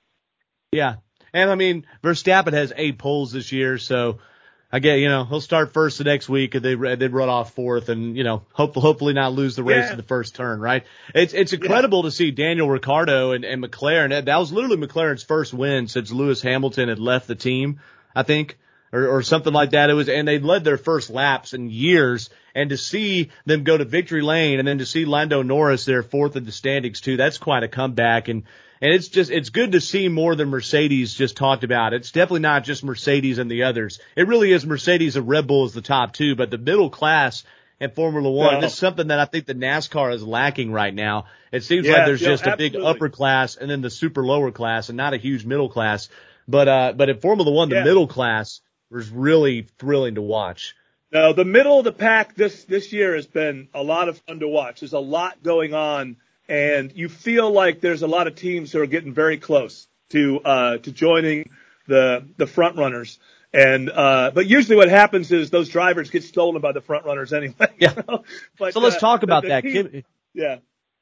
Yeah, and I mean Verstappen has 8 poles this year, so I get he'll start first the next week, and they'd run off fourth, and hopefully not lose the race in the first turn, right? It's incredible to see Daniel Ricciardo and McLaren. That was literally McLaren's first win since Lewis Hamilton had left the team, I think. Or something like that. And they led their first laps in years, and to see them go to victory lane and then to see Lando Norris there fourth in the standings too, that's quite a comeback. And it's good to see more than Mercedes just talked about. It's definitely not just Mercedes and the others. It really is Mercedes and Red Bull as the top two, but the middle class in Formula One, that's something that I think the NASCAR is lacking right now. It seems like there's just a big upper class and then the super lower class and not a huge middle class. But in Formula One, the middle class was really thrilling to watch. No, the middle of the pack this year has been a lot of fun to watch. There's a lot going on, and you feel like there's a lot of teams that are getting very close to joining the front runners. And but usually what happens is those drivers get stolen by the front runners anyway. Yeah. But, so let's talk about that. Yeah.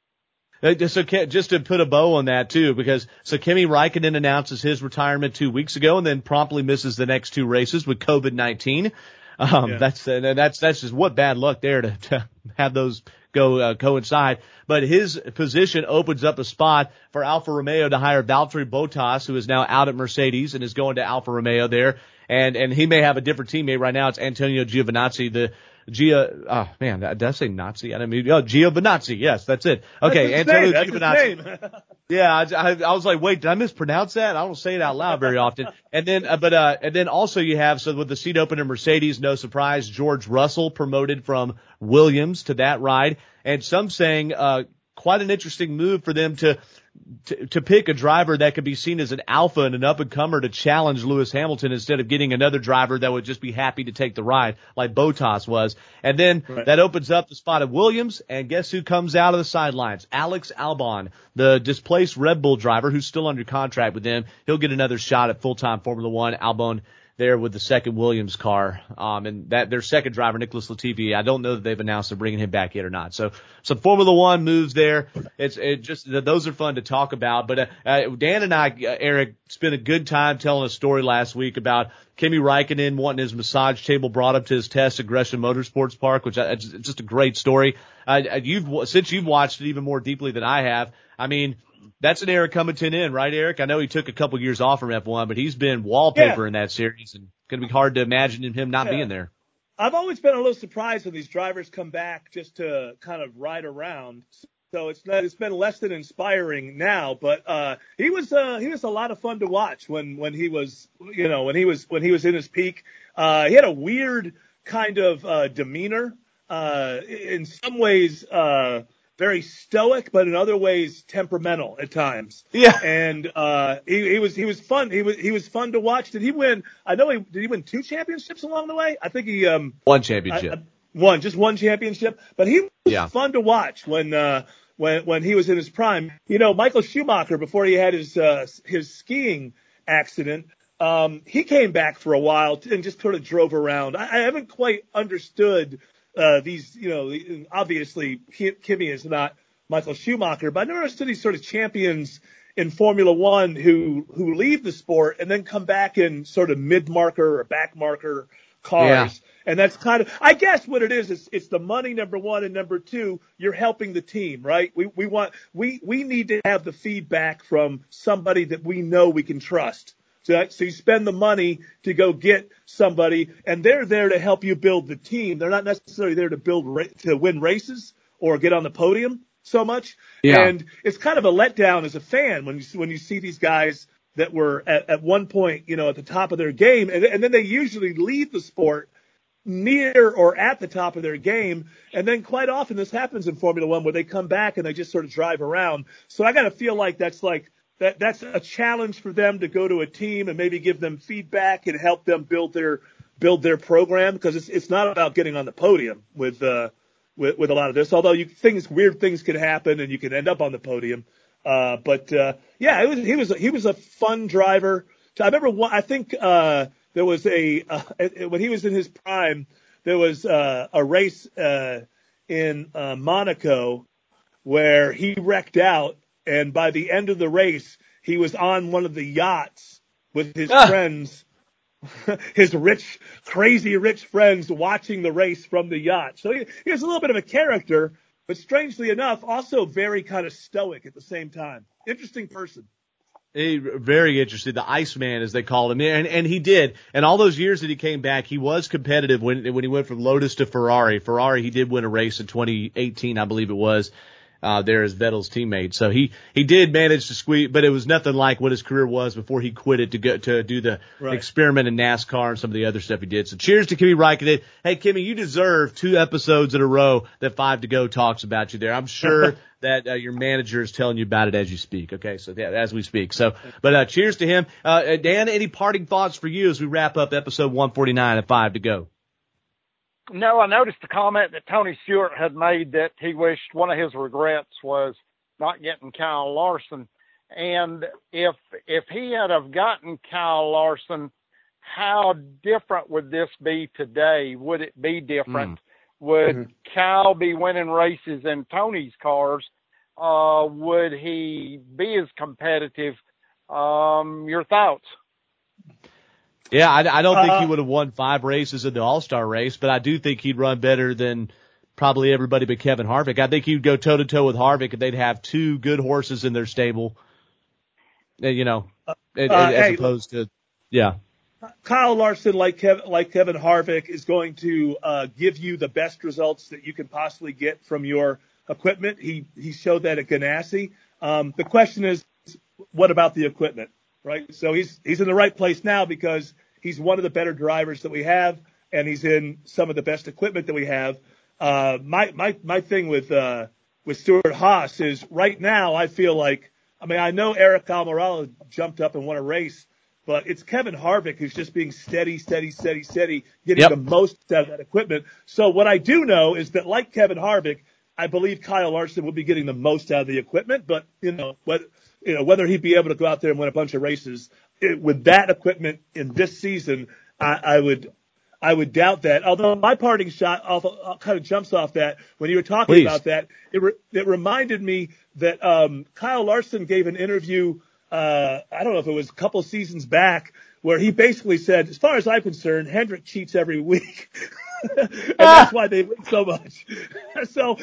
So just to put a bow on that too, because Kimi Räikkönen announces his retirement 2 weeks ago and then promptly misses the next 2 races with COVID-19. That's just what bad luck there to have those go coincide. But his position opens up a spot for Alfa Romeo to hire Valtteri Bottas, who is now out at Mercedes and is going to Alfa Romeo there. And he may have a different teammate right now. It's Antonio Giovinazzi, did I say Nazi? I didn't mean, Giovinazzi. Yes, that's it. Okay, Antonio Giovinazzi. Yeah, I was like, wait, did I mispronounce that? I don't say it out loud very often. And then, and then also you have, so with the seat open in Mercedes, no surprise, George Russell promoted from Williams to that ride. And some saying, quite an interesting move for them to pick a driver that could be seen as an alpha and an up-and-comer to challenge Lewis Hamilton instead of getting another driver that would just be happy to take the ride like Bottas was. And then that opens up the spot of Williams, and guess who comes out of the sidelines? Alex Albon, the displaced Red Bull driver who's still under contract with them. He'll get another shot at full-time Formula One. Albon there with the second Williams car, and that their second driver, Nicholas Latifi. I don't know that they've announced they're bringing him back yet or not. So some Formula One moves there. Those are fun to talk about. But Dan and I, Eric, spent a good time telling a story last week about Kimi Räikkönen wanting his massage table brought up to his test at Gresham Motorsports Park, which it's just a great story. Since you've watched it even more deeply than I have, I mean, that's an Eric Covington in, right, Eric? I know he took a couple years off from F1, but he's been wallpaper in that series, and it's going to be hard to imagine him not being there. I've always been a little surprised when these drivers come back just to kind of ride around. So it's been less than inspiring now, but he was a lot of fun to watch when he was in his peak. He had a weird kind of demeanor. In some ways, very stoic, but in other ways temperamental at times. Yeah. And he was fun. He was fun to watch. Did he win? I know did he win 2 championships along the way? I think he one championship. Just one championship. But he was fun to watch when he was in his prime. You know, Michael Schumacher, before he had his skiing accident, he came back for a while and just sort of drove around. I haven't quite understood these, you know, obviously Kimi is not Michael Schumacher, but I never understood these sort of champions in Formula One who leave the sport and then come back in sort of mid-marker or back-marker cars. Yeah. And that's kind of, I guess what it is it's the money, number one, and number two, you're helping the team, right? We need to have the feedback from somebody that we know we can trust. So you spend the money to go get somebody, and they're there to help you build the team. They're not necessarily there to win races or get on the podium so much. Yeah. And it's kind of a letdown as a fan when you see these guys that were at one point, you know, at the top of their game, and then they usually leave the sport near or at the top of their game. And then quite often this happens in Formula One where they come back and they just sort of drive around. So I got to feel like that's a challenge for them to go to a team and maybe give them feedback and help them build their program, because it's not about getting on the podium with a lot of this. Although weird things could happen and you can end up on the podium. He was a fun driver. I remember there was when he was in his prime, there was a race in Monaco where he wrecked out. And by the end of the race, he was on one of the yachts with his friends, his crazy rich friends, watching the race from the yacht. So he was a little bit of a character, but strangely enough, also very kind of stoic at the same time. Interesting person. Very interesting. The Iceman, as they called him. And he did. And all those years that he came back, he was competitive when he went from Lotus to Ferrari. He did win a race in 2018, I believe it was. There as Vettel's teammate. So he did manage to squeeze, but it was nothing like what his career was before he quit it to do the experiment in NASCAR and some of the other stuff he did. So cheers to Kimi Räikkönen. Hey, Kimi, you deserve 2 episodes in a row that 5 to Go talks about you there. I'm sure that your manager is telling you about it as you speak. Okay. So yeah, as we speak. So, but cheers to him. Dan, any parting thoughts for you as we wrap up episode 149 of 5 to Go? No, I noticed the comment that Tony Stewart had made that he wished one of his regrets was not getting Kyle Larson. And if he had have gotten Kyle Larson, how different would this be today? Would it be different? Would Kyle be winning races in Tony's cars? Would he be as competitive? Your thoughts? Yeah, I don't think he would have won 5 races in the All-Star race, but I do think he'd run better than probably everybody but Kevin Harvick. I think he'd go toe-to-toe with Harvick, and they'd have 2 good horses in their stable, you know, as opposed to, yeah. Kyle Larson, like Kevin Harvick, is going to give you the best results that you can possibly get from your equipment. He showed that at Ganassi. The question is, what about the equipment? Right. So he's in the right place now because he's one of the better drivers that we have, and he's in some of the best equipment that we have. My thing with Stewart Haas is right now I feel like, I know Eric Almirola jumped up and won a race, but it's Kevin Harvick who's just being steady, getting the most out of that equipment. So what I do know is that, like Kevin Harvick, I believe Kyle Larson will be getting the most out of the equipment, but whether he'd be able to go out there and win a bunch of races with that equipment in this season, I would doubt that. Although my parting shot kind of jumps off that when you were talking about that, it reminded me that Kyle Larson gave an interview. I don't know if it was a couple seasons back, where he basically said, as far as I'm concerned, Hendrick cheats every week. And that's why they win so much. So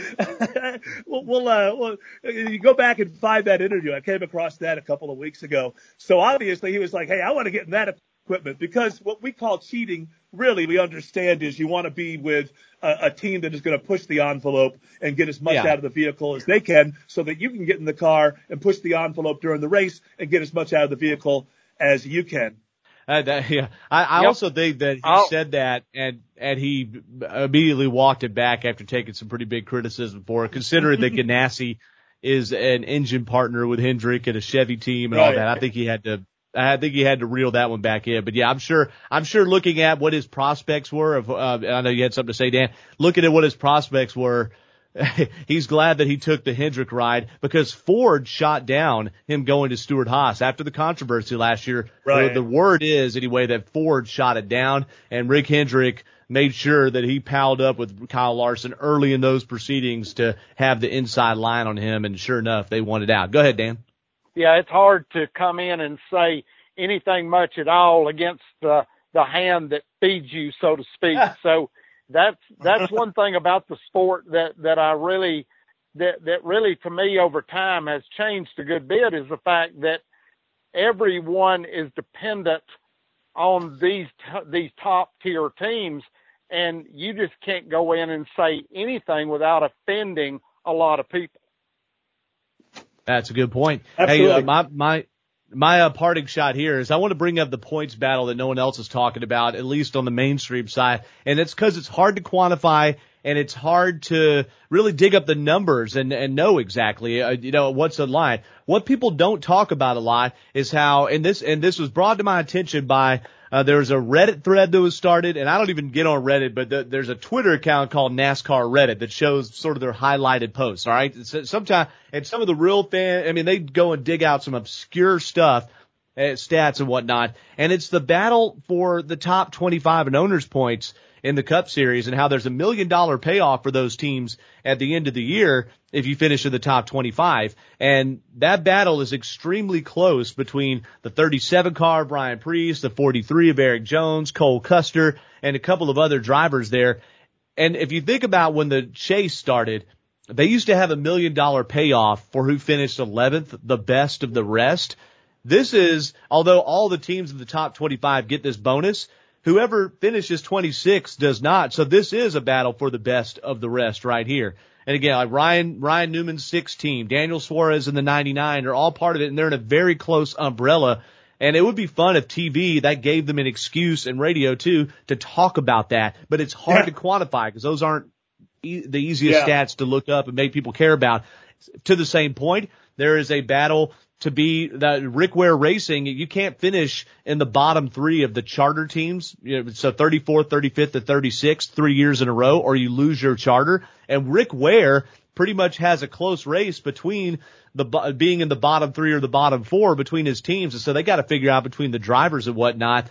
we'll you go back and find that interview. I came across that a couple of weeks ago. So obviously he was like, hey, I want to get in that equipment, because what we call cheating, really, we understand is you want to be with a team that is going to push the envelope and get as much out of the vehicle as they can, so that you can get in the car and push the envelope during the race and get as much out of the vehicle as you can. I also think that he said that and he immediately walked it back after taking some pretty big criticism for it, considering that Ganassi is an engine partner with Hendrick and a Chevy team and all that. I think he had to reel that one back in. But yeah, I'm sure looking at what his prospects were I know you had something to say, Dan, looking at what his prospects were, he's glad that he took the Hendrick ride because Ford shot down him going to Stewart-Haas after the controversy last year. Right. The word is anyway that Ford shot it down, and Rick Hendrick made sure that he palled up with Kyle Larson early in those proceedings to have the inside line on him, and sure enough, they won it out. Go ahead, Dan. Yeah, it's hard to come in and say anything much at all against the hand that feeds you, so to speak. So that's one thing about the sport that I really to me over time has changed a good bit, is the fact that everyone is dependent on these top tier teams, and you just can't go in and say anything without offending a lot of people. That's a good point. Absolutely. Hey, my parting shot here is I want to bring up the points battle that no one else is talking about, at least on the mainstream side. And it's because it's hard to quantify and it's hard to really dig up the numbers and know exactly, what's the line. What people don't talk about a lot is how, and this was brought to my attention by, there was a Reddit thread that was started, and I don't even get on Reddit, but there's a Twitter account called NASCAR Reddit that shows sort of their highlighted posts, all right? Sometimes, and some of the real they go and dig out some obscure stuff, stats and whatnot, and it's the battle for the top 25 in owners points in the Cup Series and how there's $1 million payoff for those teams at the end of the year if you finish in the top 25. And that battle is extremely close between the 37 car of Brian Priest, the 43 of Eric Jones, Cole Custer, and a couple of other drivers there. And if you think about when the chase started, they used to have $1 million payoff for who finished 11th, the best of the rest. This is, although all the teams in the top 25 get this bonus, whoever finishes 26 does not. So this is a battle for the best of the rest right here. And again, like Ryan Newman's 6 team, Daniel Suarez in the 99 are all part of it, and they're in a very close umbrella. And it would be fun if TV, that gave them an excuse, and radio too, to talk about that. But it's hard to quantify because those aren't the easiest stats to look up and make people care about. To the same point, there is a battle to be the Rick Ware Racing. You can't finish in the bottom 3 of the charter teams. So 34th, 35th, to 36th, 3 years in a row, or you lose your charter. And Rick Ware pretty much has a close race between being in the bottom 3 or the bottom 4 between his teams. And so they got to figure out between the drivers and whatnot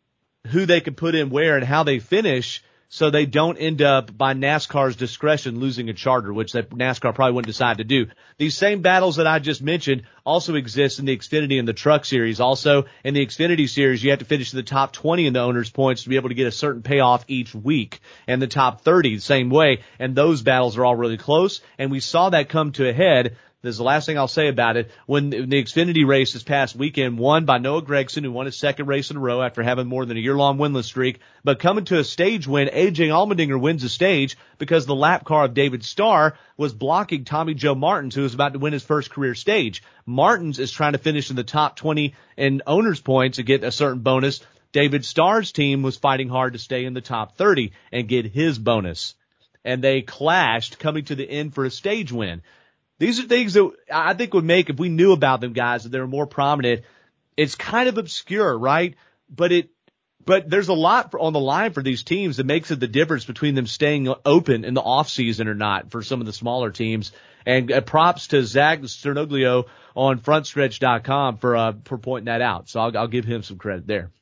who they can put in where and how they finish, so they don't end up, by NASCAR's discretion, losing a charter, which that NASCAR probably wouldn't decide to do. These same battles that I just mentioned also exist in the Xfinity and the Truck Series. Also, in the Xfinity Series, you have to finish in the top 20 in the owners' points to be able to get a certain payoff each week. And the top 30, the same way. And those battles are all really close. And we saw that come to a head. This is the last thing I'll say about it. When the Xfinity race this past weekend, won by Noah Gragson, who won his second race in a row after having more than a year-long winless streak, but coming to a stage win, A.J. Allmendinger wins the stage because the lap car of David Starr was blocking Tommy Joe Martins, who was about to win his first career stage. Martins is trying to finish in the top 20 in owners' points to get a certain bonus. David Starr's team was fighting hard to stay in the top 30 and get his bonus. And they clashed, coming to the end for a stage win. These are things that I think would make, if we knew about them, guys, that they were more prominent. It's kind of obscure, right? But there's a lot on the line for these teams that makes it the difference between them staying open in the off season or not for some of the smaller teams. And props to Zach Sternoglio on frontstretch.com for pointing that out. So I'll give him some credit there.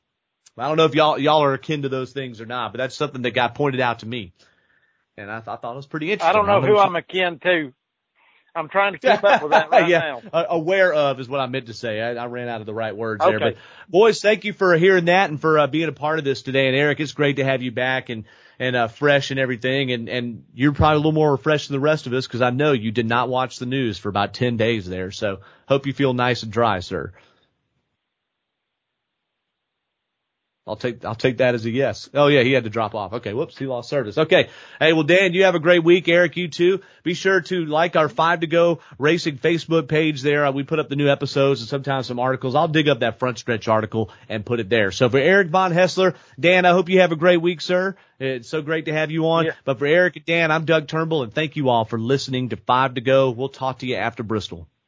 I don't know if y'all are akin to those things or not, but that's something that got pointed out to me. And I thought it was pretty interesting. I don't know who I'm akin to. I'm trying to keep up with that right now. Aware of is what I meant to say. I ran out of the right words there. But boys, thank you for hearing that and for being a part of this today. And Eric, it's great to have you back and fresh and everything. And you're probably a little more refreshed than the rest of us because I know you did not watch the news for about 10 days there. So hope you feel nice and dry, sir. I'll take that as a yes. Oh yeah, he had to drop off. Okay, whoops, he lost service. Okay. Hey, well, Dan, you have a great week. Eric, you too. Be sure to like our 5 to Go Racing Facebook page there. We put up the new episodes and sometimes some articles. I'll dig up that front stretch article and put it there. So for Eric Von Hessler, Dan, I hope you have a great week, sir. It's so great to have you on. Yeah. But for Eric and Dan, I'm Doug Turnbull, and thank you all for listening to 5 to Go. We'll talk to you after Bristol.